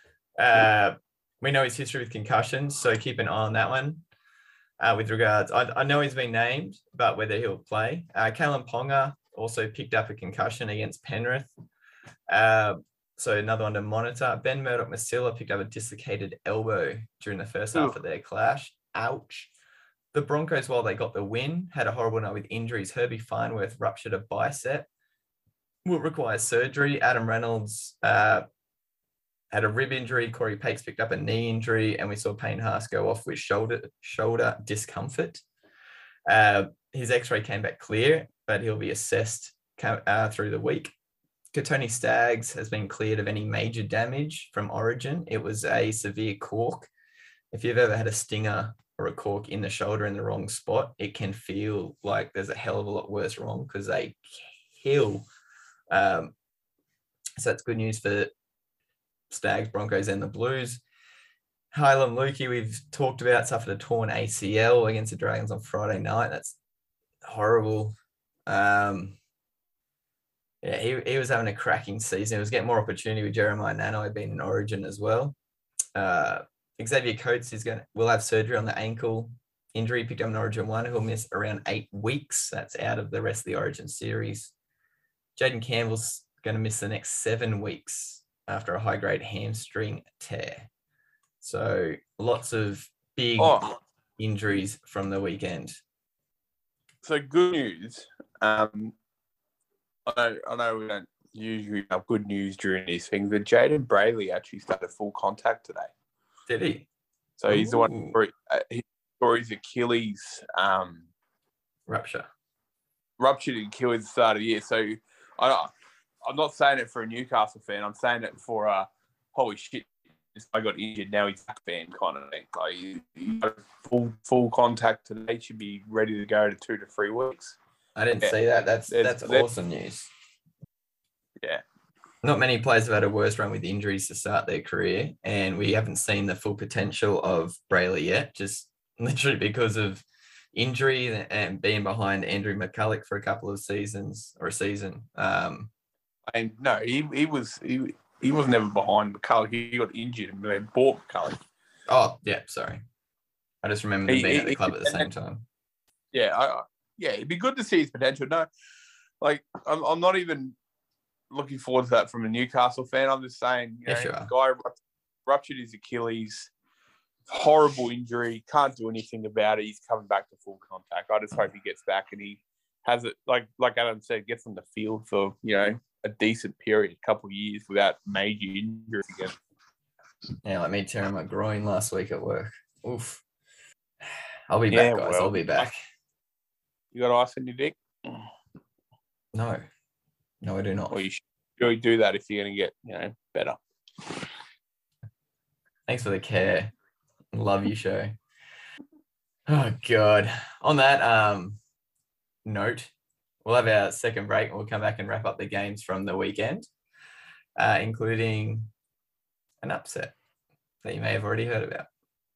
Uh, we know his history with concussions, so keep an eye on that one. Uh, with regards, I, I know he's been named, but whether he'll play. Uh, Kalen Ponga also picked up a concussion against Penrith. Uh, so another one to monitor. Ben Murdoch-Masila picked up a dislocated elbow during the first half Ooh. of their clash. Ouch. The Broncos, while they got the win, had a horrible night with injuries. Herbie Fineworth ruptured a bicep. Will require surgery. Adam Reynolds uh, had a rib injury. Corey Pakes picked up a knee injury, and we saw Payne Haas go off with shoulder shoulder discomfort. Uh, his X-ray came back clear, but he'll be assessed uh, through the week. Tony Staggs has been cleared of any major damage from Origin. It was a severe cork. If you've ever had a stinger or a cork in the shoulder in the wrong spot, it can feel like there's a hell of a lot worse wrong because they kill. Um, so that's good news for Stags, Broncos, and the Blues. Hylam Lukey, we've talked about, suffered a torn A C L against the Dragons on Friday night. That's horrible. Um, yeah, he, he was having a cracking season. He was getting more opportunity with Jeremiah Nanai being in Origin as well. Uh, Xavier Coates is going to will have surgery on the ankle injury. Picked up in Origin one. He'll miss around eight weeks. That's out of the rest of the Origin series. Jaden Campbell's going to miss the next seven weeks after a high-grade hamstring tear. So lots of big Oh. injuries from the weekend. So good news. Um, I know, I know we don't usually have good news during these things, but Jaden Brayley actually started full contact today. Did he? So he's the one Ooh. for, uh, he for his Achilles um, Rupture. ruptured Achilles at the start of the year. So I, I'm not saying it for a Newcastle fan. I'm saying it for a holy shit, this guy got injured, now he's back fan kind of thing. Like he, he got full full contact today, should be ready to go to two to three weeks. I didn't Yeah. see that. That's There's- that's there's- awesome news. Yeah. Not many players have had a worse run with injuries to start their career, and we haven't seen the full potential of Brayley yet, just literally because of injury and being behind Andrew McCulloch for a couple of seasons or a season. Um, And no, he he was he, he was never behind McCulloch. He got injured and they bought McCulloch. oh, yeah, sorry. I just remember them He- being he- at the club at the same time. Yeah, I, I- yeah, it'd be good to see his potential. No, like I'm, I'm not even looking forward to that from a Newcastle fan. I'm just saying, you Yeah, know, sure. the guy rupt- ruptured his Achilles, horrible injury, can't do anything about it. He's coming back to full contact. I just hope he gets back and he has it, like like Adam said, gets on the field for, you know, a decent period, a couple of years without major injuries again. Yeah, like me tearing my groin last week at work. Oof. I'll be Yeah, back, guys. well, I'll be back. You got ice in your dick? No. No, I do not. Well, you should really do that if you're going to get, you know, better. Thanks for the care. Love you, show. Oh, God. On that um, note, we'll have our second break and we'll come back and wrap up the games from the weekend, uh, including an upset that you may have already heard about.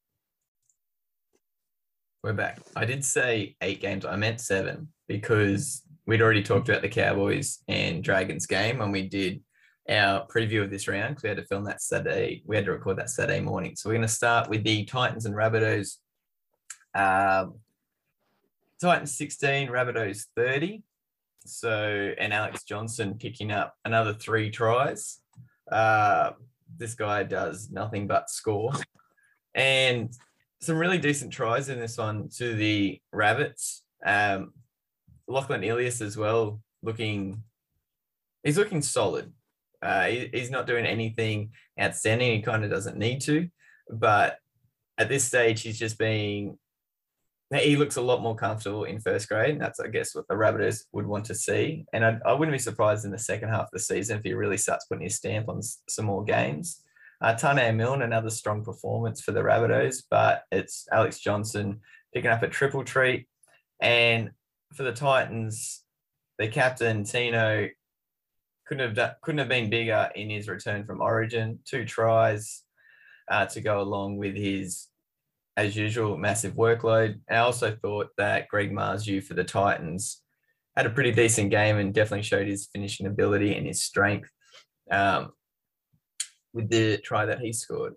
We're back. I did say eight games. I meant seven because we'd already talked about the Cowboys and Dragons game when we did our preview of this round because we had to film that Saturday. We had to record that Saturday morning. So we're going to start with the Titans and Rabbitohs. Um, Titans sixteen, Rabbitohs thirty. So, and Alex Johnson picking up another three tries. Uh, this guy does nothing but score. And some really decent tries in this one to the Rabbits. Um, Lachlan Ilias as well, looking, he's looking solid. Uh, he, he's not doing anything outstanding. He kind of doesn't need to. But at this stage, he's just being, he looks a lot more comfortable in first grade. And that's, I guess, what the Rabbitohs would want to see. And I, I wouldn't be surprised in the second half of the season if he really starts putting his stamp on some more games. Uh, Tane Milne, another strong performance for the Rabbitohs, but it's Alex Johnson picking up a triple treat. And for the Titans, the captain, Tino, couldn't have done, couldn't have been bigger in his return from Origin. Two tries uh, to go along with his, as usual, massive workload. And I also thought that Greg Marzhew for the Titans had a pretty decent game and definitely showed his finishing ability and his strength. Um, with the try that he scored.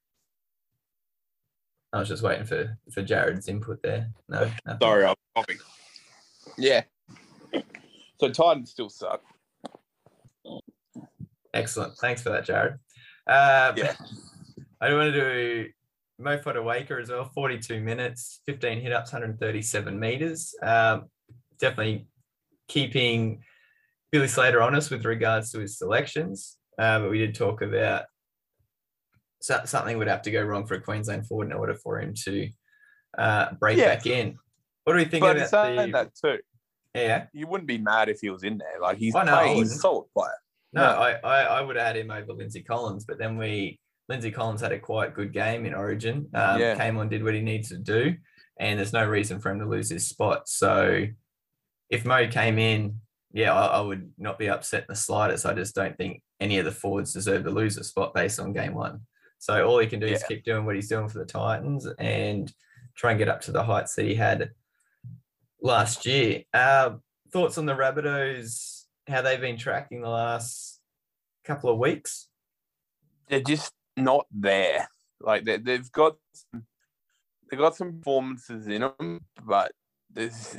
I was just waiting for, for Jared's input there. No, nothing. Sorry, I'm coughing. Yeah. So Titans still suck. Excellent. Thanks for that, Jared. Uh, yeah. I want to do Mo Fotuaika as well, forty-two minutes, fifteen hit-ups, one hundred thirty-seven metres. Um, definitely keeping Billy Slater honest with regards to his selections. Uh, but we did talk about so, something would have to go wrong for a Queensland forward in order for him to uh, break yeah. back in. What do we think but about saying the... that too? Yeah. You wouldn't be mad if he was in there. Like, he's, oh, no, playing, he's a solid player. No, no. I, I, I would have had him over Lindsay Collins, but then we... Lindsay Collins had a quite good game in Origin. Um, yeah. Came on, did what he needs to do, and there's no reason for him to lose his spot. So if Mo came in, yeah, I, I would not be upset in the slightest. I just don't think any of the forwards deserve to lose a spot based on game one. So all he can do yeah. is keep doing what he's doing for the Titans and try and get up to the heights that he had last year. Uh, thoughts on the Rabbitohs, how they've been tracking the last couple of weeks? They're just not there. Like they, they've got some, they've got some performances in them, but there's.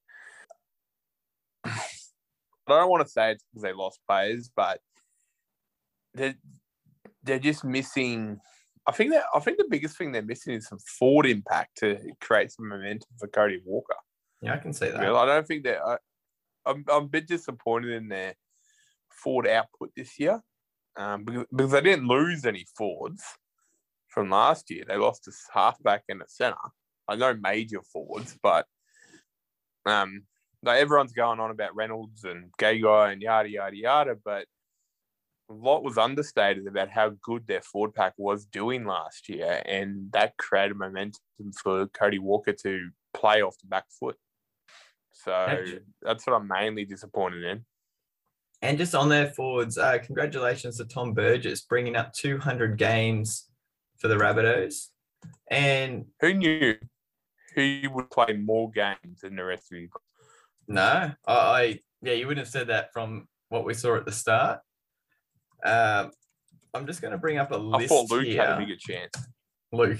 I don't want to say it's because they lost players, but they're they're just missing. I think that I think the biggest thing they're missing is some forward impact to create some momentum for Cody Walker. Yeah, I can see that. Well, I don't think that. I'm I'm a bit disappointed in their forward output this year, um, because, because they didn't lose any forwards from last year. They lost a halfback and a centre. I know major forwards, but um. Like everyone's going on about Reynolds and Gagai and yada, yada, yada, but a lot was understated about how good their forward pack was doing last year, and that created momentum for Cody Walker to play off the back foot. So that's what I'm mainly disappointed in. And just on their forwards, uh, congratulations to Tom Burgess, bringing up two hundred games for the Rabbitohs. And who knew he would play more games than the rest of you? No, I, I yeah, you wouldn't have said that from what we saw at the start. Um, I'm just going to bring up a list. I thought Luke here. had a bigger chance. Luke,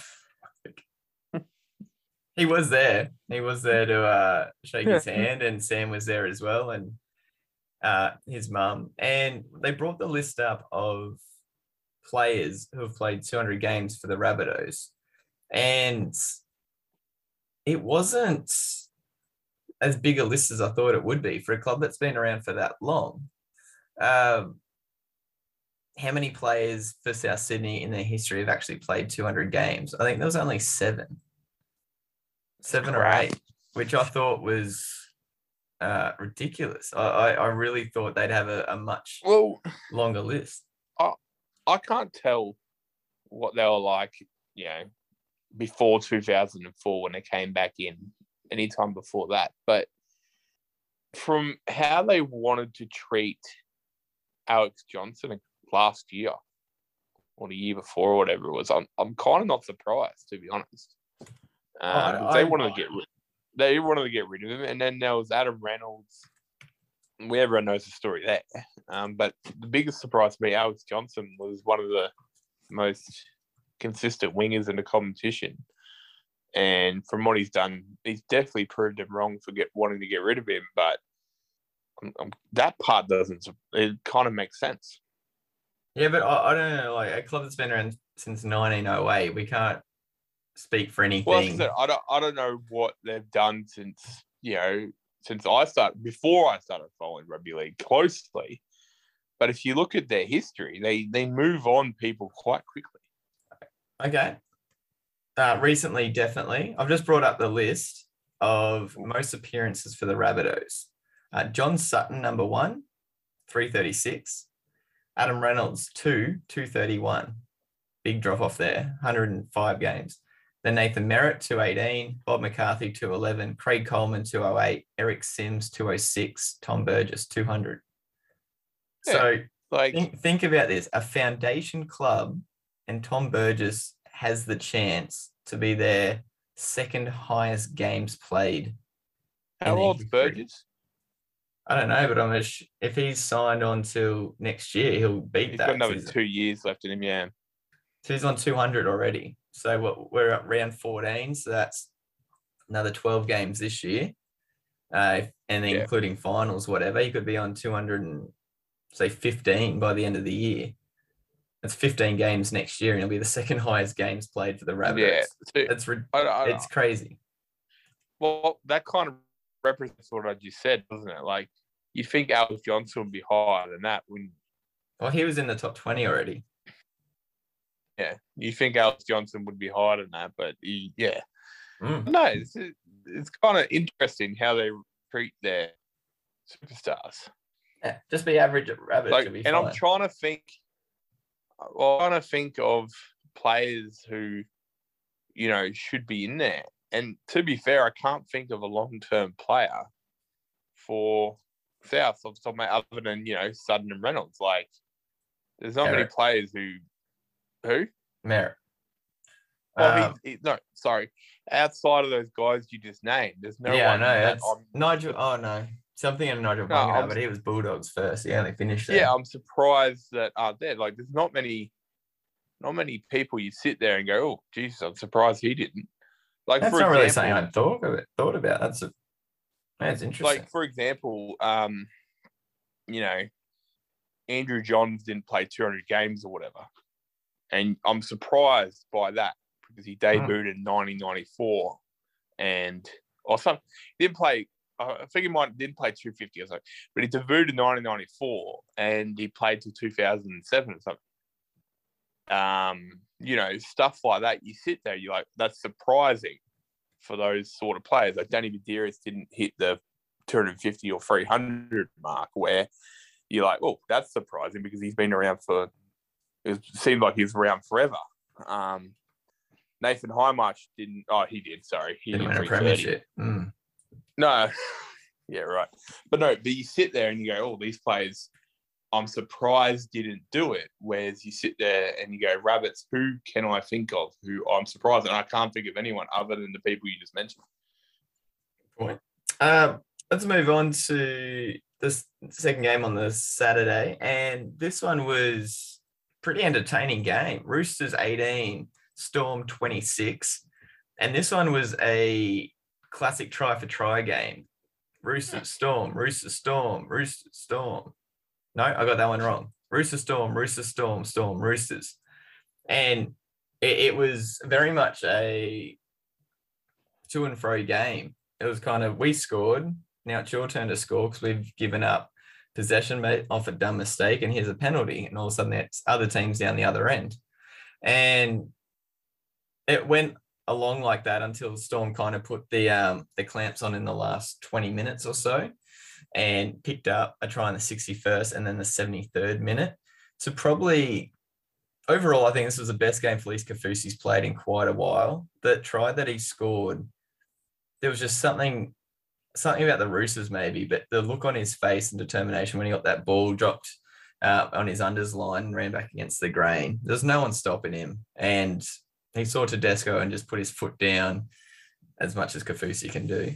he was there. He was there to uh, shake his hand, and Sam was there as well, and uh, his mum. And they brought the list up of players who have played two hundred games for the Rabbitohs, and it wasn't as big a list as I thought it would be for a club that's been around for that long. Um, how many players for South Sydney in their history have actually played two hundred games? I think there was only seven. seven or crap. eight, which I thought was uh, ridiculous. I, I, I really thought they'd have a, a much Well, longer list. I I can't tell what they were like, you know, before two thousand four when they came back in, anytime before that. But from how they wanted to treat Alex Johnson last year or the year before or whatever it was, I'm I'm kind of not surprised, to be honest. Um, I- they I- wanted to get rid, they wanted to get rid of him, and then there was Adam Reynolds. We everyone knows the story there. Um, but the biggest surprise to me, Alex Johnson was one of the most consistent wingers in the competition. And from what he's done, he's definitely proved him wrong for get, wanting to get rid of him. But um, um, that part doesn't, it kind of makes sense. Yeah, but I, I don't know, like a club that's been around since nineteen oh eight, we can't speak for anything. Well, like I, said, I, don't, I don't know what they've done since, you know, since I started, before I started following rugby league closely. But if you look at their history, they, they move on people quite quickly. Okay. Uh, recently, definitely. I've just brought up the list of most appearances for the Rabbitohs. Uh, John Sutton, number one, three thirty-six. Adam Reynolds, two, two thirty-one. Big drop off there, one hundred five games. Then Nathan Merritt, two eighteen. Bob McCarthy, two eleven. Craig Coleman, two oh eight. Eric Sims, two oh six. Tom Burgess, two hundred. Yeah, so like think, think about this. A foundation club and Tom Burgess has the chance to be their second highest games played. How old's Burgess? I don't know, but I'm a sh- if he's signed on till next year, he'll beat He's that. got another season. two years left in him, yeah. So he's on two hundred already. So what, we're at round fourteen, so that's another twelve games this year, uh, and then Yeah. including finals, whatever. He could be on two hundred and say fifteen by the end of the year. That's fifteen games next year, and it'll be the second highest games played for the Rabbitohs. Yeah, so, That's re- I, I, it's crazy. well, that kind of represents what I just said, doesn't it? Like, you think Alex Johnson would be higher than that when, Well, he was in the top twenty already. yeah, you think Alex Johnson would be higher than that, but he, yeah. Mm. No, it's, it's kind of interesting how they treat their superstars. Yeah, just be average at Rabbitohs. Like, to be and fine. I'm trying to think, well, I'm trying to think of players who, you know, should be in there. And to be fair, I can't think of a long-term player for South off the top of my other than, you know, Sutton and Reynolds. Like, there's not many Merritt. players who, who? Merritt. Well, Um, he, he, no, sorry. Outside of those guys you just named, there's no yeah, I one know. that That's I'm- Nigel. Oh no, something in Nigel No, Bunga, I'm- but he was Bulldogs first. He only finished there. yeah, I'm surprised that aren't there. Like, there's not many, not many people you sit there and go, oh, Jesus, I'm surprised he didn't. Like, That's for not really example, something I thought of it. Thought about. That's a, that's interesting. like, for example, um, you know, Andrew Johns didn't play two hundred games or whatever, and I'm surprised by that because he debuted in nineteen ninety-four, and or some he didn't play. I think he might didn't play two fifty or something, but he debuted in nineteen ninety-four and he played till two thousand seven or something. Um, you know, stuff like that. You sit there, you're like, that's surprising for those sort of players. Like Danny Medeiros didn't hit the two hundred fifty or three hundred mark, where you're like, oh, that's surprising because he's been around for. It seemed like he's around forever. Um, Nathan Highmarsh didn't. Oh, he did. Sorry, he Didn't hit win a three thirty. premiership. Mm. No, yeah, right. But no, but you sit there and you go, oh, these players, I'm surprised didn't do it. Whereas you sit there and you go, Rabbits, who can I think of who I'm surprised? And I can't think of anyone other than the people you just mentioned. Point. Um, let's move on to this second game on the Saturday. And this one was pretty entertaining game. Roosters eighteen, Storm twenty-six. And this one was a classic try for try game. Roosters Storm, Roosters Storm, Roosters Storm. No, I got that one wrong. Rooster Storm, Rooster Storm, Storm, Roosters. And it, it was very much a to and fro game. It was kind of, we scored. Now it's your turn to score because we've given up possession made off a dumb mistake, and here's a penalty. And all of a sudden, there's other teams down the other end. And it went along like that until Storm kind of put the um, the clamps on in the last twenty minutes or so, and picked up a try in the sixty-first and then the seventy-third minute. So probably overall, I think this was the best game Felice Kaufusi's played in quite a while. The try that he scored, there was just something something about the Roosters maybe, but the look on his face and determination when he got that ball dropped uh, on his unders line and ran back against the grain. There's no one stopping him. And he saw Tedesco and just put his foot down as much as Kaufusi can do.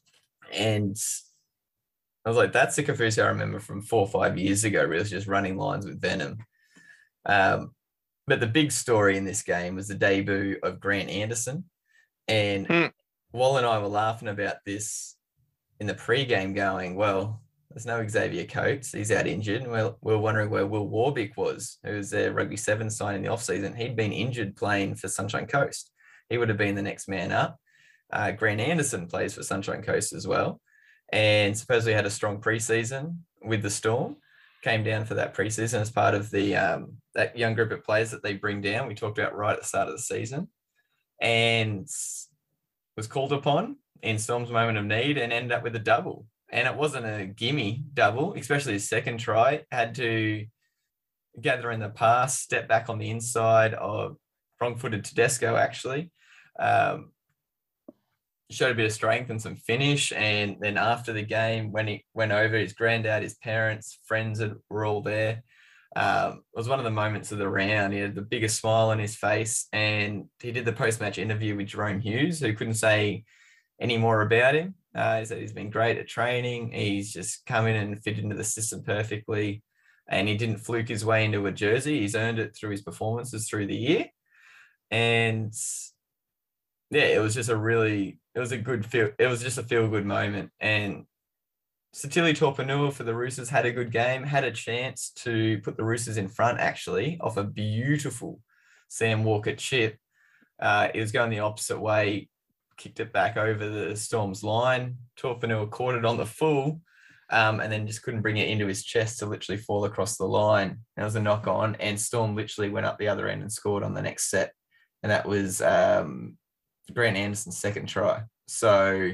And I was like, that's the Kaufusi I remember from four or five years ago, really just running lines with venom. Um, but the big story in this game was the debut of Grant Anderson. And mm. Wall and I were laughing about this in the pre-game going, well, there's no Xavier Coates. He's out injured. And we're, we're wondering where Will Warbick was, who was their rugby seven sign in the off-season. He'd been injured playing for Sunshine Coast. He would have been the next man up. Uh, Grant Anderson plays for Sunshine Coast as well. And supposedly had a strong preseason with the Storm. Came down for that preseason as part of the um, that young group of players that they bring down. We talked about right at the start of the season. And was called upon in Storm's moment of need and ended up with a double. And it wasn't a gimme double, especially his second try. Had to gather in the pass, step back on the inside of wrong-footed Tedesco, actually. Um, showed a bit of strength and some finish. And then after the game, when he went over, his granddad, his parents, friends were all there. Um, it was one of the moments of the round. He had the biggest smile on his face. And he did the post-match interview with Jerome Hughes, who couldn't say any more about him. Uh, he said he's been great at training. He's just come in and fit into the system perfectly. And he didn't fluke his way into a jersey. He's earned it through his performances through the year. And yeah, it was just a really, it was a good feel. It was just a feel good moment. And Sitili Tupouniua for the Roosters had a good game, had a chance to put the Roosters in front actually off a beautiful Sam Walker chip. Uh, it was going the opposite way, kicked it back over the Storm's line. Tupouniua caught it on the full um, and then just couldn't bring it into his chest to literally fall across the line. That was a knock on, and Storm literally went up the other end and scored on the next set. And that was um, Grant Anderson's second try. So,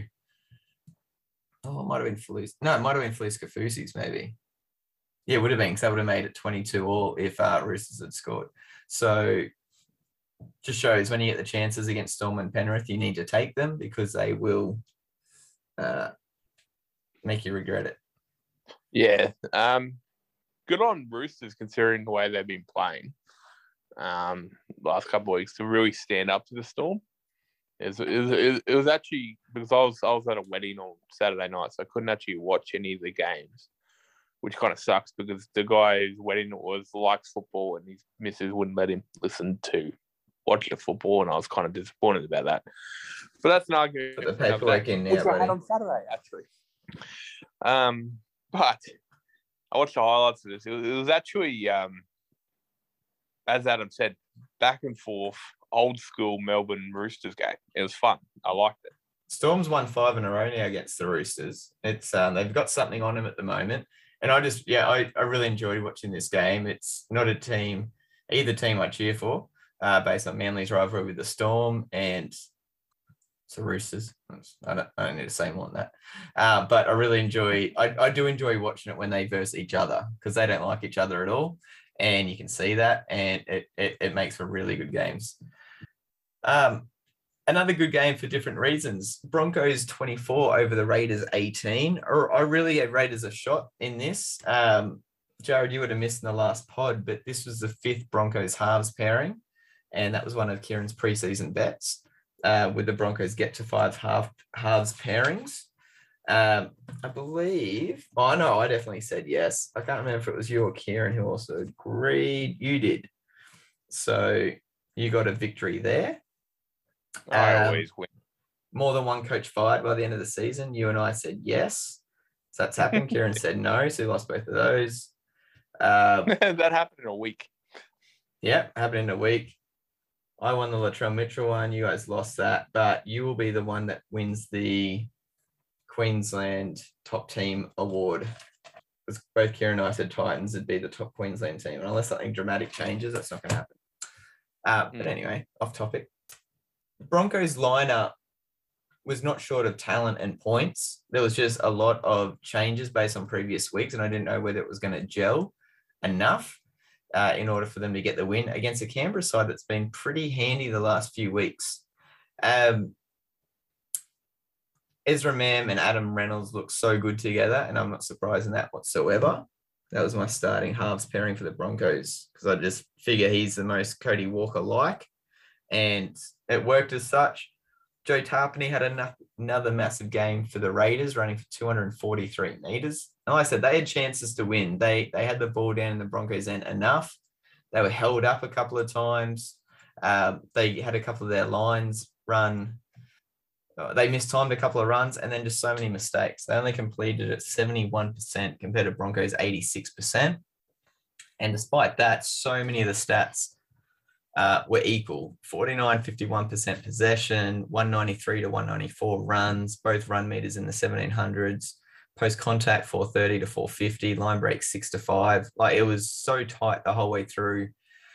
oh, it might have been Felice. No, it might have been Felice Kaufusi's maybe. Yeah, it would have been, because that would have made it twenty-two all if uh, Roosters had scored. So, just shows when you get the chances against Storm and Penrith, you need to take them, because they will uh, make you regret it. Yeah. Um, good on Roosters considering the way they've been playing um, last couple of weeks to really stand up to the Storm. It was, it was, it was actually, because I was, I was at a wedding on Saturday night, so I couldn't actually watch any of the games, which kind of sucks because the guy's wedding was likes football and his missus wouldn't let him listen to watch the football, and I was kind of disappointed about that. But that's an argument. Put the paperwork in now, which I had on Saturday, actually. Um, but I watched the highlights of this. It was, it was actually, um, as Adam said, back and forth, old school Melbourne Roosters game. It was fun. I liked it. Storm's won five in a row now against the Roosters. It's um, they've got something on them at the moment. And I just, yeah, I, I really enjoyed watching this game. It's not a team, either team I cheer for, uh, based on Manly's rivalry with the Storm and it's the Roosters. I don't, I don't need to say more than that. Uh, but I really enjoy, I, I do enjoy watching it when they verse each other, because they don't like each other at all. And you can see that, and it, it, it makes for really good games. Um, another good game for different reasons. Broncos twenty-four over the Raiders eighteen. Or I really gave Raiders a shot in this. Um, Jared, you would have missed in the last pod, but this was the fifth Broncos halves pairing, and that was one of Kieran's preseason bets. Uh, with the Broncos get to five half halves pairings. Um, I believe, oh no, I definitely said yes. I can't remember if it was you or Kieran who also agreed. You did. So you got a victory there. I um, always win. More than one coach fired by the end of the season. You and I said yes. So that's happened. Kieran said no, so we lost both of those. Um, that happened in a week. Yeah, happened in a week. I won the Latrell Mitchell one. You guys lost that, but you will be the one that wins the Queensland Top Team Award. Because both Kieran and I said Titans would be the top Queensland team. And unless something dramatic changes, that's not going to happen. Uh, mm. But anyway, off topic. Broncos lineup was not short of talent and points. There was just a lot of changes based on previous weeks, and I didn't know whether it was going to gel enough uh, in order for them to get the win against a Canberra side that's been pretty handy the last few weeks. Um, Ezra Mam and Adam Reynolds look so good together, and I'm not surprised in that whatsoever. That was my starting halves pairing for the Broncos because I just figure he's the most Cody Walker-like, and it worked as such. Joe Tarpany had enough, another massive game for the Raiders, running for two hundred forty-three metres. And like I said, they had chances to win. They they had the ball down in the Broncos' end enough. They were held up a couple of times. Um, they had a couple of their lines run. Uh, they mistimed a couple of runs and then just so many mistakes. They only completed at seventy-one percent compared to Broncos' eighty-six percent. And despite that, so many of the stats Uh, were equal. forty-nine, fifty-one percent possession, one ninety-three to one ninety-four runs, both run meters in the seventeen hundreds, post contact four thirty to four fifty, line break six to five. Like, it was so tight the whole way through.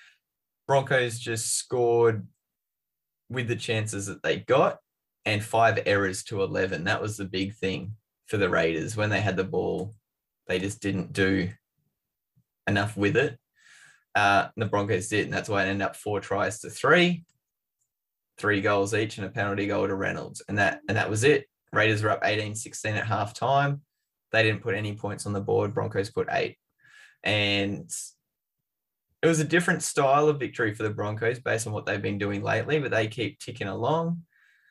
Broncos just scored with the chances that they got and five errors to eleven. That was the big thing for the Raiders. When they had the ball, they just didn't do enough with it. Uh, the Broncos did, and that's why it ended up four tries to three, three goals each, and a penalty goal to Reynolds, and that and that was it. Raiders were up eighteen sixteen at halftime. They didn't put any points on the board. Broncos put eight, and it was a different style of victory for the Broncos based on what they've been doing lately, but they keep ticking along.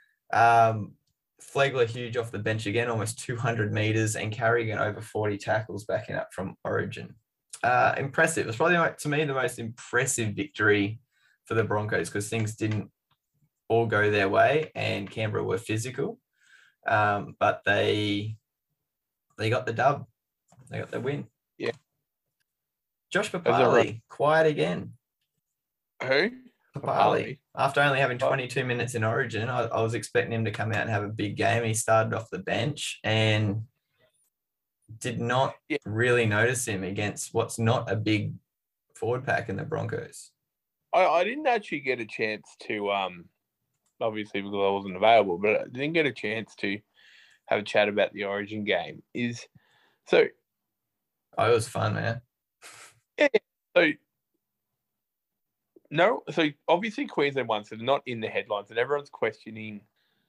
Um, Flegler huge off the bench again, almost two hundred meters, and Carrigan over forty tackles backing up from Origin. Uh, impressive. It's probably, like, to me, the most impressive victory for the Broncos because things didn't all go their way and Canberra were physical, um, but they they got the dub. They got the win. Yeah. Josh Papali, right? Quiet again. Who? Papali. After only having twenty-two minutes in Origin, I, I was expecting him to come out and have a big game. He started off the bench and did not yeah. really notice him against what's not a big forward pack in the Broncos. I, I didn't actually get a chance to, um, obviously because I wasn't available, but I didn't get a chance to have a chat about the Origin game. Is so. Oh, it was fun, man. Yeah. So no, so obviously Queensland won, so they're not in the headlines, and everyone's questioning.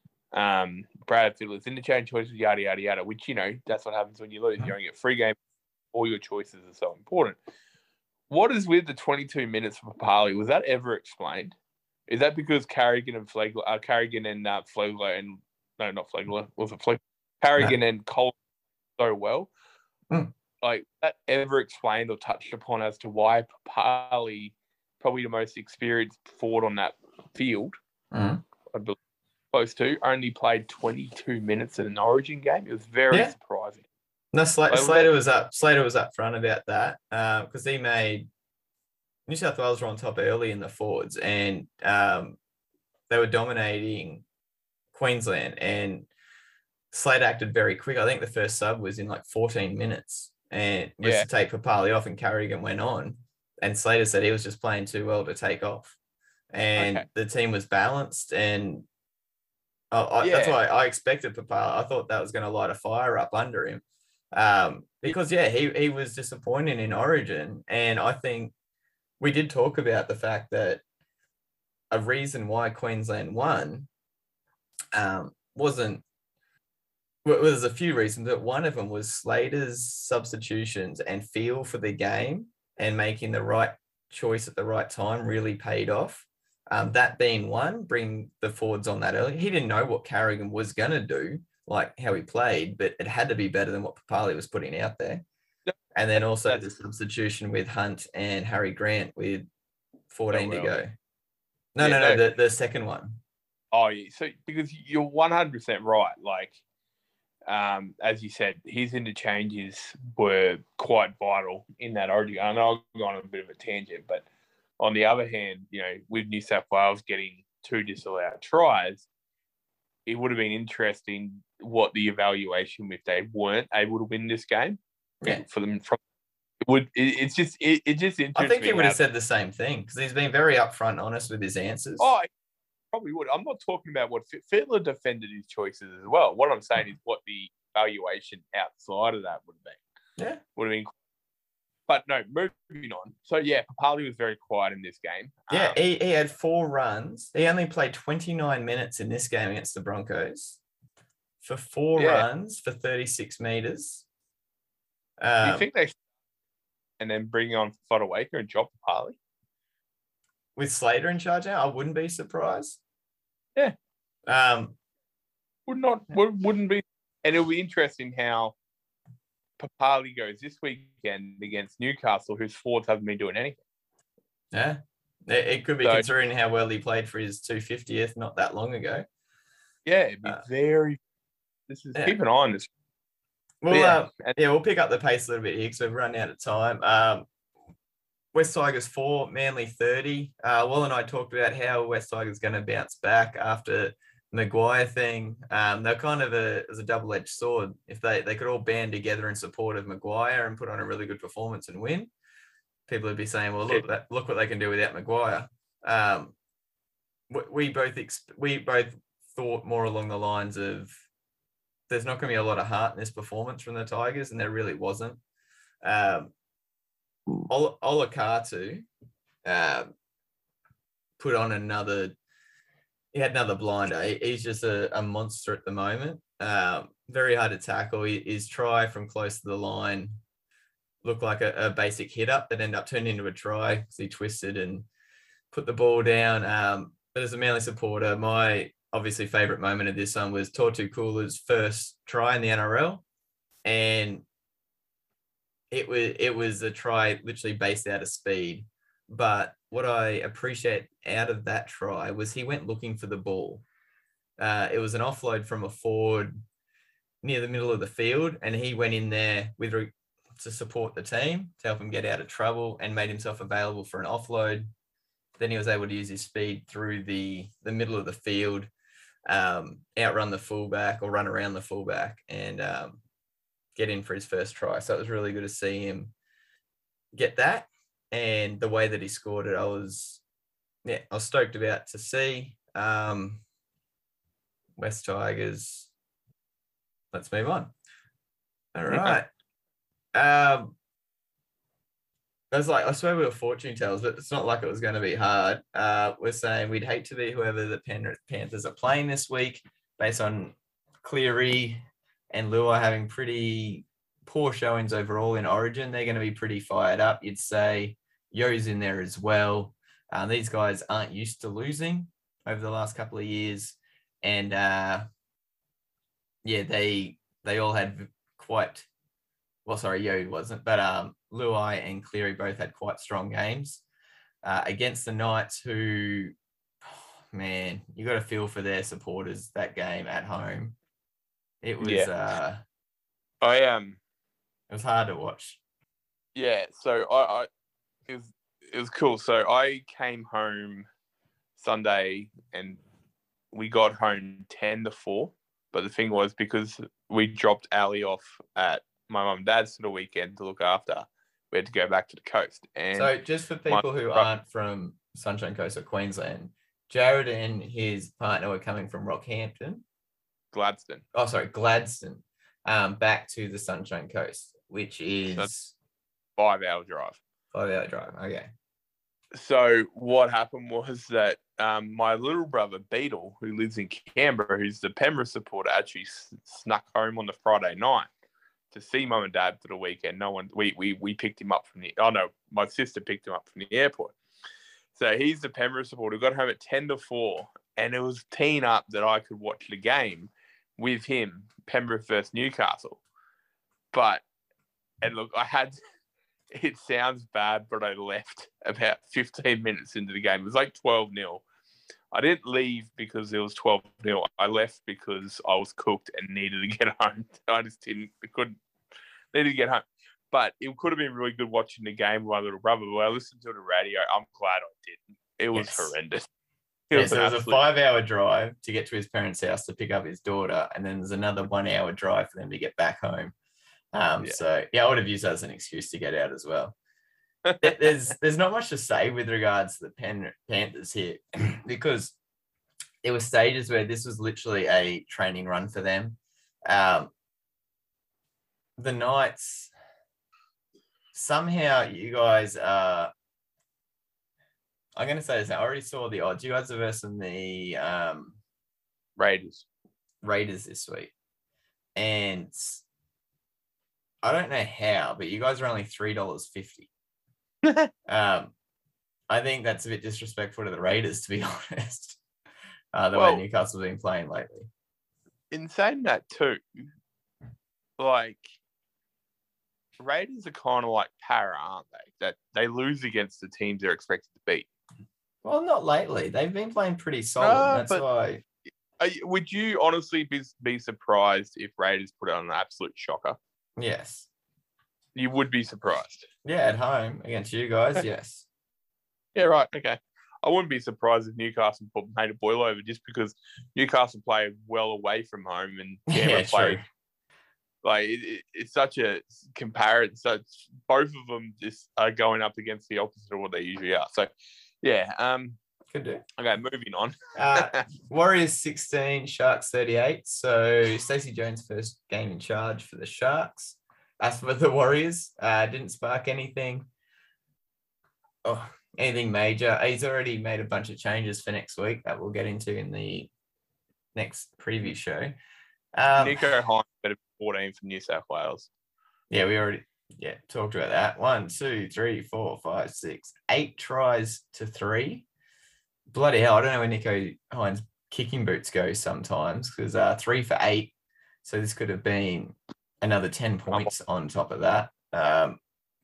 Um, Brad Fiddler's interchange choices, yada, yada, yada, which, you know, that's what happens when you lose. You're going to get free game. All your choices are so important. What is with the twenty-two minutes for Papali? Was that ever explained? Is that because Carrigan and Flegler, uh, Carrigan and uh, Flegler and, no, not Flegler, was it Flegler? Carrigan no. and Cole so well? Mm. Like, that ever explained or touched upon as to why Papali, probably the most experienced forward on that field, mm. I believe, close to, only played twenty-two minutes in an Origin game. It was very yeah. surprising. No, Slater, Slater was up. Slater was up front about that because uh, he made New South Wales were on top early in the forwards, and um, they were dominating Queensland. And Slater acted very quick. I think the first sub was in like fourteen minutes, and was yeah. to take Papali off, and Carrigan went on. And Slater said he was just playing too well to take off, and okay. the team was balanced and. Oh, I, yeah. That's why I expected Papali. I thought that was going to light a fire up under him. Um, because, yeah, he, he was disappointing in Origin. And I think we did talk about the fact that a reason why Queensland won um, wasn't, well, there's a few reasons, but one of them was Slater's substitutions and feel for the game and making the right choice at the right time really paid off. Um, that being one, bring the forwards on that early. He didn't know what Carrigan was going to do, like how he played, but it had to be better than what Papali was putting out there. And then also the substitution with Hunt and Harry Grant with fourteen oh, well. to go. No, yeah, no, no, no, the, the second one. Oh, yeah. So because you're one hundred percent right. Like, um, as you said, his interchanges were quite vital in that Origin. I know I've gone on a bit of a tangent, but on the other hand, you know, with New South Wales getting two disallowed tries, it would have been interesting what the evaluation if they weren't able to win this game yeah. for them. From it would it, it's just it, it just interesting. I think he would have said the same thing because he's been very upfront, honest with his answers. Oh, probably would. I'm not talking about what Fittler defended his choices as well. What I'm saying is what the valuation outside of that would have been. Yeah. Would have been. But no, moving on. So, yeah, Papali was very quiet in this game. Yeah, Um, he, he had four runs. He only played twenty-nine minutes in this game against the Broncos for four Yeah. runs for thirty-six metres. do Um, you think they should and then bring on Fodawaker and drop Papali? with Slater in charge now, I wouldn't be surprised. Yeah. Um, Would not, would, wouldn't be. And it'll be interesting how Papali goes this weekend against Newcastle, whose forwards haven't been doing anything. yeah. It, it could be So- considering how well he played for his two hundred fiftieth not that long ago. Yeah, it'd be Uh, very. This is yeah. keep an eye on this. Well, Yeah. yeah. And- yeah, we'll pick up the pace a little bit here because we've run out of time. Um, West Tigers four, Manly thirty. Uh, Will and I talked about how West Tigers going to bounce back after Maguire thing. Um, they're kind of a as a double-edged sword. If they, they could all band together in support of Maguire and put on a really good performance and win, people would be saying, "Well, look, that, look what they can do without Maguire." Um, we, we both exp- we both thought more along the lines of there's not going to be a lot of heart in this performance from the Tigers, and there really wasn't. Um, Ol- Olakatu um, put on another. He had another blinder. He, he's just a, a monster at the moment. Um, very hard to tackle. He, his try from close to the line looked like a, a basic hit up that ended up turning into a try because he twisted and put the ball down. Um, but as a Manly supporter, my obviously favourite moment of this one was Tortu Kula's first try in the N R L, and it was it was a try literally based out of speed. But what I appreciate out of that try was he went looking for the ball. Uh, it was an offload from a forward near the middle of the field, and he went in there with re- to support the team to help him get out of trouble and made himself available for an offload. Then he was able to use his speed through the, the middle of the field, um, outrun the fullback or run around the fullback and um, get in for his first try. So it was really good to see him get that. And the way that he scored it, I was, yeah, I was stoked about to see. Um, West Tigers. Let's move on. All right. Um, I was like, I swear we were fortune tellers, but it's not like it was going to be hard. Uh, we're saying we'd hate to be whoever the Penrith Panthers are playing this week, based on Cleary and Luai having pretty poor showings overall in Origin. They're going to be pretty fired up. You'd say Yo's in there as well. Um, these guys aren't used to losing over the last couple of years, and uh, yeah, they they all had quite. Well, sorry, Yo wasn't, but um, Luai and Cleary both had quite strong games uh, against the Knights, who, oh, man, you got to feel for their supporters that game at home. It was, Yeah. uh, I um, it was hard to watch. yeah. So I, I, it was it was cool. So I came home Sunday and we got home ten to four. But the thing was, because we dropped Ali off at my mum and dad's for the weekend to look after, we had to go back to the coast. And So just for people who aren't from Sunshine Coast or Queensland, Jared and his partner were coming from Rockhampton. Gladstone. Oh, sorry, Gladstone, um, back to the Sunshine Coast, which is That's- Five hour drive. five-hour drive. Okay. So what happened was that um, my little brother Beetle, who lives in Canberra, who's the Penrith supporter, actually s- snuck home on the Friday night to see mum and dad for the weekend. No one, we we we picked him up from the. Oh no, my sister picked him up from the airport. So he's the Penrith supporter. Got home at ten to four, and it was teeing up that I could watch the game with him, Penrith versus Newcastle. But and look, I had. It sounds bad, but I left about fifteen minutes into the game. It was like twelve nil. I didn't leave because it was twelve nil. I left because I was cooked and needed to get home. I just didn't, I couldn't, needed to get home. But it could have been really good watching the game with my little brother. When I listened to the radio, I'm glad I didn't. It was Yes. horrendous. It Yeah, was so an there's a absolute- five-hour drive to get to his parents' house to pick up his daughter, and then there's another one-hour drive for them to get back home. Um, Yeah. So, yeah, I would have used that as an excuse to get out as well. There- there's there's not much to say with regards to the Pen- Panthers here because there were stages where this was literally a training run for them. Um, the Knights, somehow you guys are, I'm going to say this, I already saw the odds. You guys are versing the um, Raiders. Raiders this week. And I don't know how, but you guys are only three dollars fifty. um, I think that's a bit disrespectful to the Raiders, to be honest. Uh, the Well, way Newcastle have been playing lately. In saying that too, like, Raiders are kind of like para, aren't they? That they lose against the teams they're expected to beat. Well, not lately. They've been playing pretty solid. No, That's but- why. Are you- Would you honestly be, be surprised if Raiders put on an absolute shocker? Yes. You would be surprised. Yeah, at home against you guys, yes. Yeah, right. Okay. I wouldn't be surprised if Newcastle put, made a boil over just because Newcastle play well away from home and Canberra Yeah, play. true. Like, it, it, it's such a comparison. So it's, both of them just are going up against the opposite of what they usually are. So, yeah. Um. Could do. Okay, moving on. Uh, Warriors sixteen, Sharks thirty-eight. So Stacey Jones' first game in charge for the Sharks. As for the Warriors, uh, didn't spark anything. Oh, anything major. He's already made a bunch of changes for next week that we'll get into in the next preview show. Um, Nico Hines better be fourteen for New South Wales. Yeah, we already yeah talked about that. One, two, three, four, five, six, eight tries to three. Bloody hell! I don't know where Nico Hines' kicking boots go sometimes because uh, three for eight. So this could have been another ten points on top of that. Um,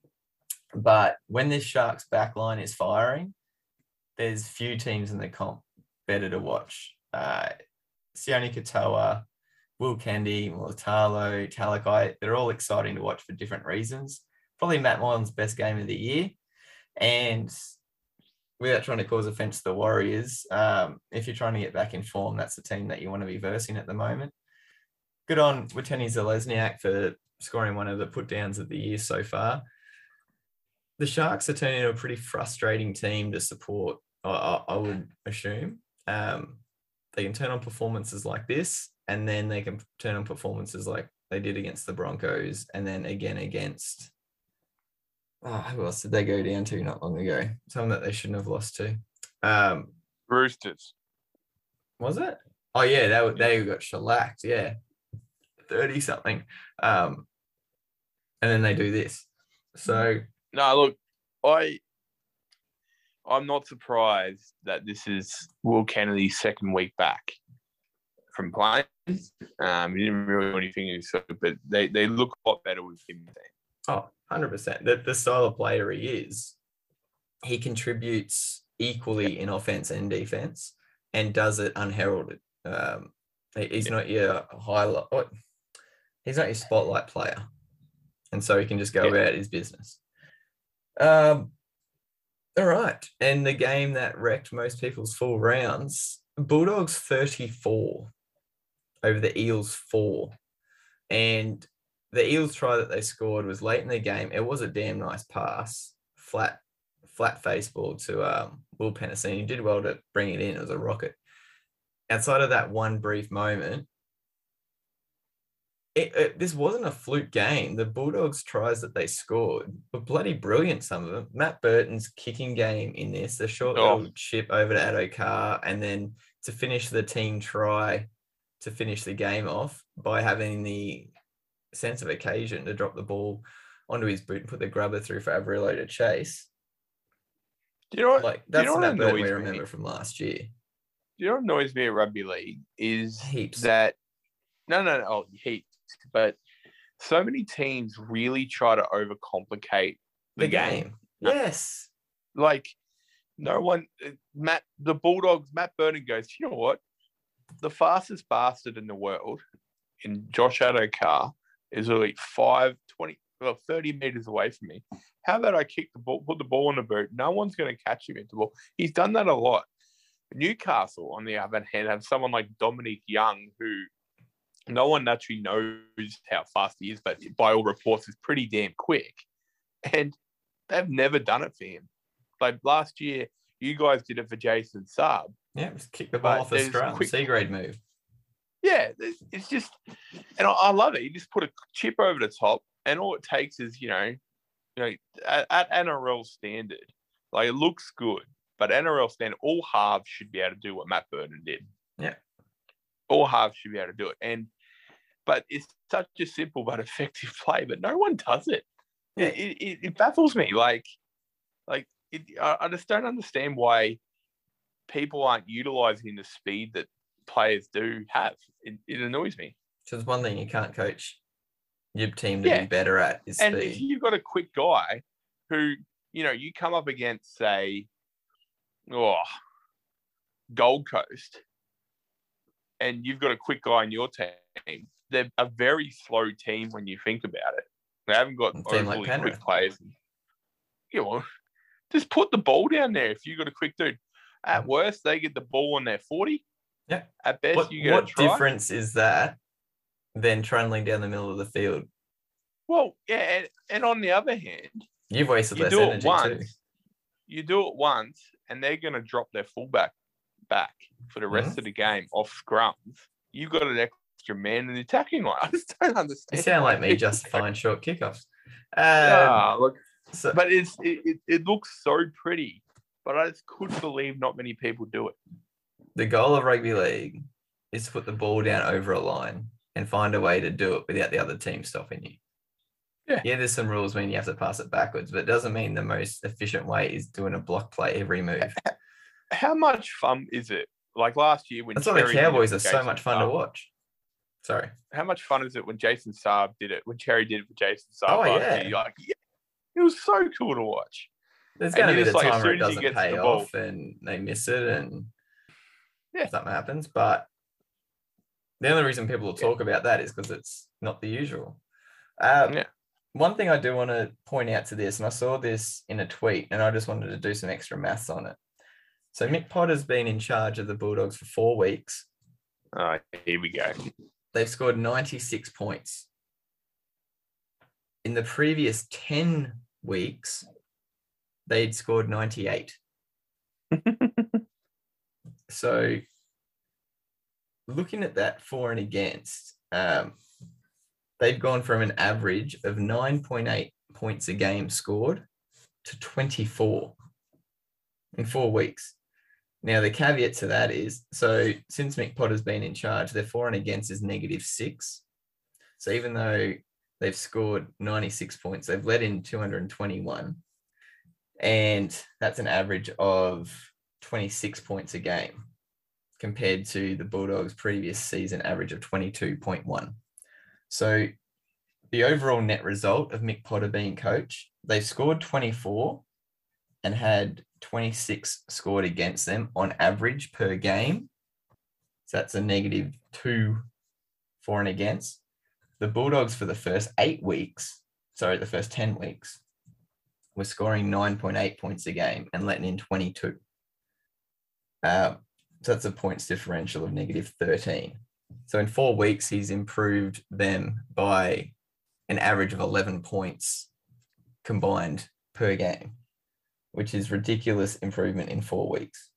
but when this Sharks back line is firing, there's few teams in the comp better to watch. Uh, Sione Katoa, Will Kendi, Mulatalo, Talakai, they're all exciting to watch for different reasons. Probably Matt Moylan's best game of the year. And without trying to cause offense to the Warriors, um, if you're trying to get back in form, that's the team that you want to be versing at the moment. Good on Wateni Zelezniak for scoring one of the put downs of the year so far. The Sharks are turning into a pretty frustrating team to support, I, I would assume. Um, they can turn on performances like this, and then they can turn on performances like they did against the Broncos, and then again against, oh, who else did they go down to not long ago? Someone that they shouldn't have lost to. Um, Roosters. was it? Oh, yeah, they, they got shellacked, yeah. thirty-something. Um, and then they do this. So... No, look, I, I'm not surprised that this is Will Kennedy's second week back from playing. Um, he didn't really do anything, but they, they look a lot better with him there. Oh, one hundred percent. The, the style of player he is, he contributes equally in offense and defense and does it unheralded. Um, he, he's Yeah. not your highlight. What? He's not your spotlight player. And so he can just go Yeah. about his business. Um, all right. And the game that wrecked most people's full rounds, Bulldogs thirty-four over the Eels four. And the Eels try that they scored was late in the game. It was a damn nice pass, flat, flat face ball to um, Will Penasini. He did well to bring it in. It was a rocket. Outside of that one brief moment, it, it, this wasn't a fluke game. The Bulldogs tries that they scored were bloody brilliant, some of them. Matt Burton's kicking game in this, the short Oh. little chip over to Addo Carr, and then to finish the team try to finish the game off by having the sense of occasion to drop the ball onto his boot and put the grubber through for Averillo to chase. Do you know what? Like, do you that's know the what Matt Burton we annoys me? remember from last year. Do you know what annoys me at rugby league is Heaps. that no, no, no, oh, heaps. But so many teams really try to overcomplicate the, The game. game. Yes. Like, no one, Matt, the Bulldogs, Matt Burton goes, you know what? The fastest bastard in the world, in Josh Addo Carr, is like five, twenty, well, thirty meters away from me. How about I kick the ball, put the ball in the boot? No one's going to catch him into the ball. He's done that a lot. Newcastle, on the other hand, have someone like Dominic Young, who no one actually knows how fast he is, but by all reports is pretty damn quick. And they've never done it for him. Like last year, you guys did it for Jason Saab. Yeah, just kick the ball But off the there's scrum. quick- C grade move. Yeah, it's it's just, and I, I love it. You just put a chip over the top, and all it takes is, you know, you know, at, at N R L standard, like it looks good, but N R L standard, all halves should be able to do what Matt Burton did. Yeah. All halves should be able to do it, and but it's such a simple but effective play, but no one does it. Yeah. It, it, it baffles me. Like, like it, I, I just don't understand why people aren't utilizing the speed that players do have. It, it annoys me. So there's one thing you can't coach your team to Yeah. be better at is And speed. if you've got a quick guy who, you know, you come up against, say, oh, Gold Coast, and you've got a quick guy in your team, they're a very slow team when you think about it. They haven't got A team like overly Penrith. quick players. You know, just put the ball down there if you've got a quick dude. At worst, they get the ball on their forty. Yeah. At best, What, you get what a try. difference is that than trundling down the middle of the field? Well, yeah, and, and on the other hand, You've wasted you less do it energy once. too. You do it once, and they're going to drop their fullback back for the rest Mhm. of the game off scrums. You've got an extra man in the attacking line. I just don't understand. You sound why like me people- justifying short kickoffs. Um, Ah, look, so, but it's it, it, it looks so pretty, but I just couldn't believe not many people do it. the goal of rugby league is to put the ball down over a line and find a way to do it without the other team stopping you. Yeah. Yeah, there's some rules mean you have to pass it backwards, but it doesn't mean the most efficient way is doing a block play every move. How much fun is it? Like last year when That's why the Cherry did it Cowboys are with so Jason much fun to Saab. watch. Sorry. How much fun is it when Jason Saab did it? When Cherry did it for Jason Saab? Oh, last yeah. year? You're like, yeah, it was so cool to watch. There's And going to you're be the just like, as time where it soon as he doesn't gets pay the ball- off and they miss it and Yeah. something happens. But the only reason people will talk about that is because it's not the usual. Uh, Yeah. One thing I do want to point out to this, and I saw this in a tweet, and I just wanted to do some extra maths on it. So Mick Potter's been in charge of the Bulldogs for four weeks. Oh, here we go. They've scored ninety-six points. In the previous ten weeks, they'd scored ninety-eight. So looking at that for and against, um, they've gone from an average of nine point eight points a game scored to twenty-four in four weeks. Now, the caveat to that is, so since Mick Potter's been in charge, their for and against is negative six. So even though they've scored ninety-six points, they've let in two hundred twenty-one. And that's an average of twenty-six points a game compared to the Bulldogs' previous season average of twenty-two point one. So the overall net result of Mick Potter being coach, they've scored twenty-four and had twenty-six scored against them on average per game. So that's a negative two for and against. The Bulldogs for the first eight weeks, sorry, the first ten weeks, were scoring nine point eight points a game and letting in twenty-two. Uh, so that's a points differential of negative thirteen. So in four weeks, he's improved them by an average of eleven points combined per game, which is ridiculous improvement in four weeks.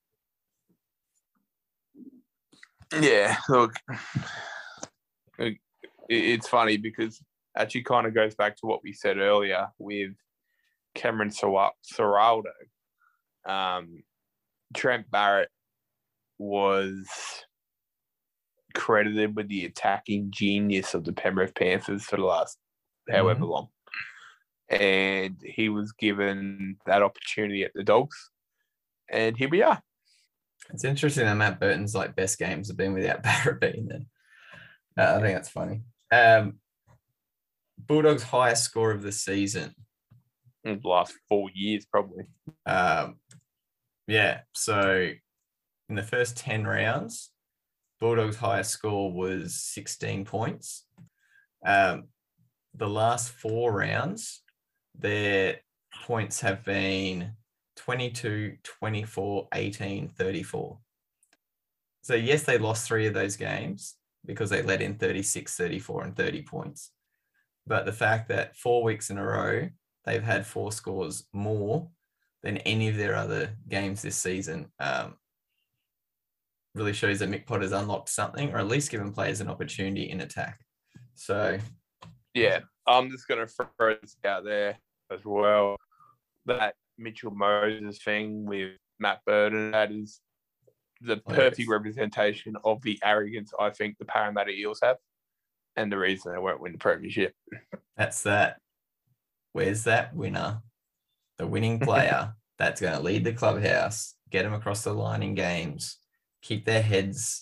Yeah, look, it- it's funny because actually kind of goes back to what we said earlier with Cameron Serraldo. Um, Trent Barrett was credited with the attacking genius of the Penrith Panthers for the last however Mhm. long. And he was given that opportunity at the Dogs. And here we are. It's interesting that Matt Burton's like best games have been without Barrett being there. Uh, I think that's funny. Um, Bulldogs' highest score of the season. In the last four years, probably. Um, yeah, so in the first ten rounds, Bulldogs' highest score was sixteen points. Um, the last four rounds, their points have been twenty-two, twenty-four, eighteen, thirty-four. So yes, they lost three of those games because they let in thirty-six, thirty-four, and thirty points. But the fact that four weeks in a row, they've had four scores more than any of their other games this season, um, really shows that Mick Potter's unlocked something, or at least given players an opportunity in attack. So, yeah, I'm just going to throw this out there as well. That Mitchell Moses thing with Matt Burton, that is the perfect yes. representation of the arrogance I think the Parramatta Eels have, and the reason they won't win the premiership. That's that. Where's that winner? The winning player that's going to lead the clubhouse, get them across the line in games, keep their heads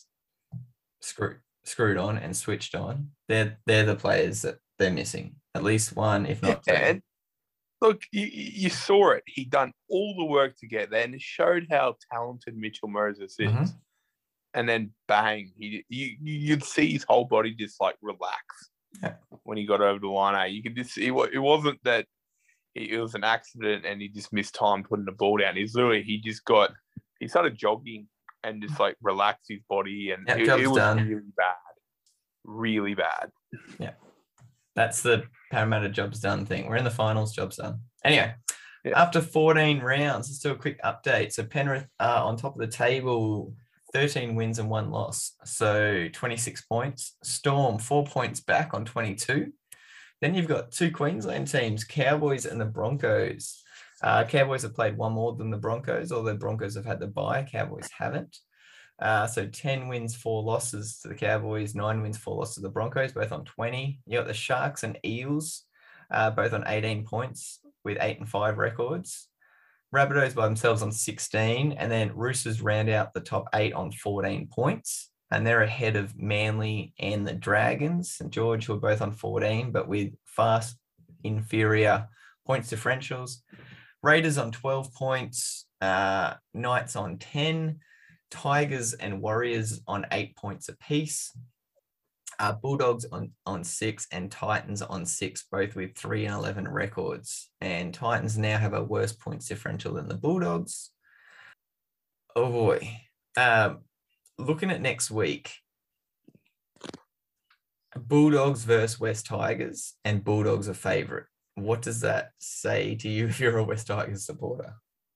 screwed screwed on and switched on. They're they're the players that they're missing. At least one, if not two. And look, you, you saw it. He done all the work to get there, and it showed how talented Mitchell Moses is. Mm-hmm. And then bang, he you you'd see his whole body just like relax yeah. when he got over the line. Eh? You could just see what it wasn't that it was an accident and he just missed time putting the ball down. He's literally he just got he started jogging and just like relaxed his body, and yep, it, it was done. really bad, really bad. Yeah, that's the Parramatta job's done thing. We're in the finals, job's done. Anyway, yeah. After fourteen rounds, let's do a quick update. So Penrith are on top of the table, thirteen wins and one loss, so twenty-six points. Storm, four points back on twenty-two. Then you've got two Queensland teams, Cowboys and the Broncos. Uh, Cowboys have played one more than the Broncos, although the Broncos have had the bye. Cowboys haven't. Uh, so ten wins, four losses to the Cowboys, nine wins, four losses to the Broncos, both on twenty. You got the Sharks and Eels, uh, both on eighteen points with eight and five records. Rabbitohs by themselves on sixteen, and then Roosters round out the top eight on fourteen points. And they're ahead of Manly and the Dragons, St George, who are both on fourteen, but with fast, inferior points differentials. Raiders on twelve points, uh, Knights on ten, Tigers and Warriors on eight points apiece. Uh, Bulldogs on, on six and Titans on six, both with three and eleven records. And Titans now have a worse points differential than the Bulldogs. Oh boy. Um, looking at next week, Bulldogs versus West Tigers, and Bulldogs are favourite. What does that say to you if you're a West Tigers supporter?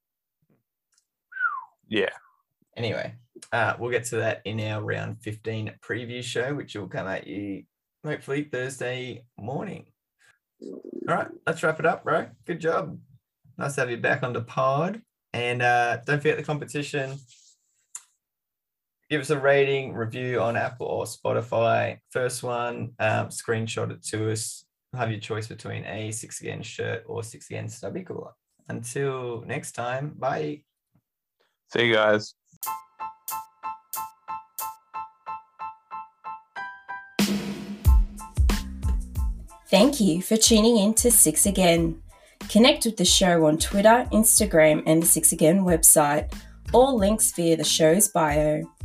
Yeah. Anyway, uh, we'll get to that in our round fifteen preview show, which will come at you hopefully Thursday morning. All right, let's wrap it up, bro. Good job. Nice to have you back on the pod. And uh, don't forget the competition. Give us a rating, review on Apple or Spotify. First one, um, screenshot it to us. Have your choice between a Six Again shirt or Six Again stubby cooler. Until next time, bye. See you guys. Thank you for tuning in to Six Again. Connect with the show on Twitter, Instagram, and the Six Again website. All links via the show's bio.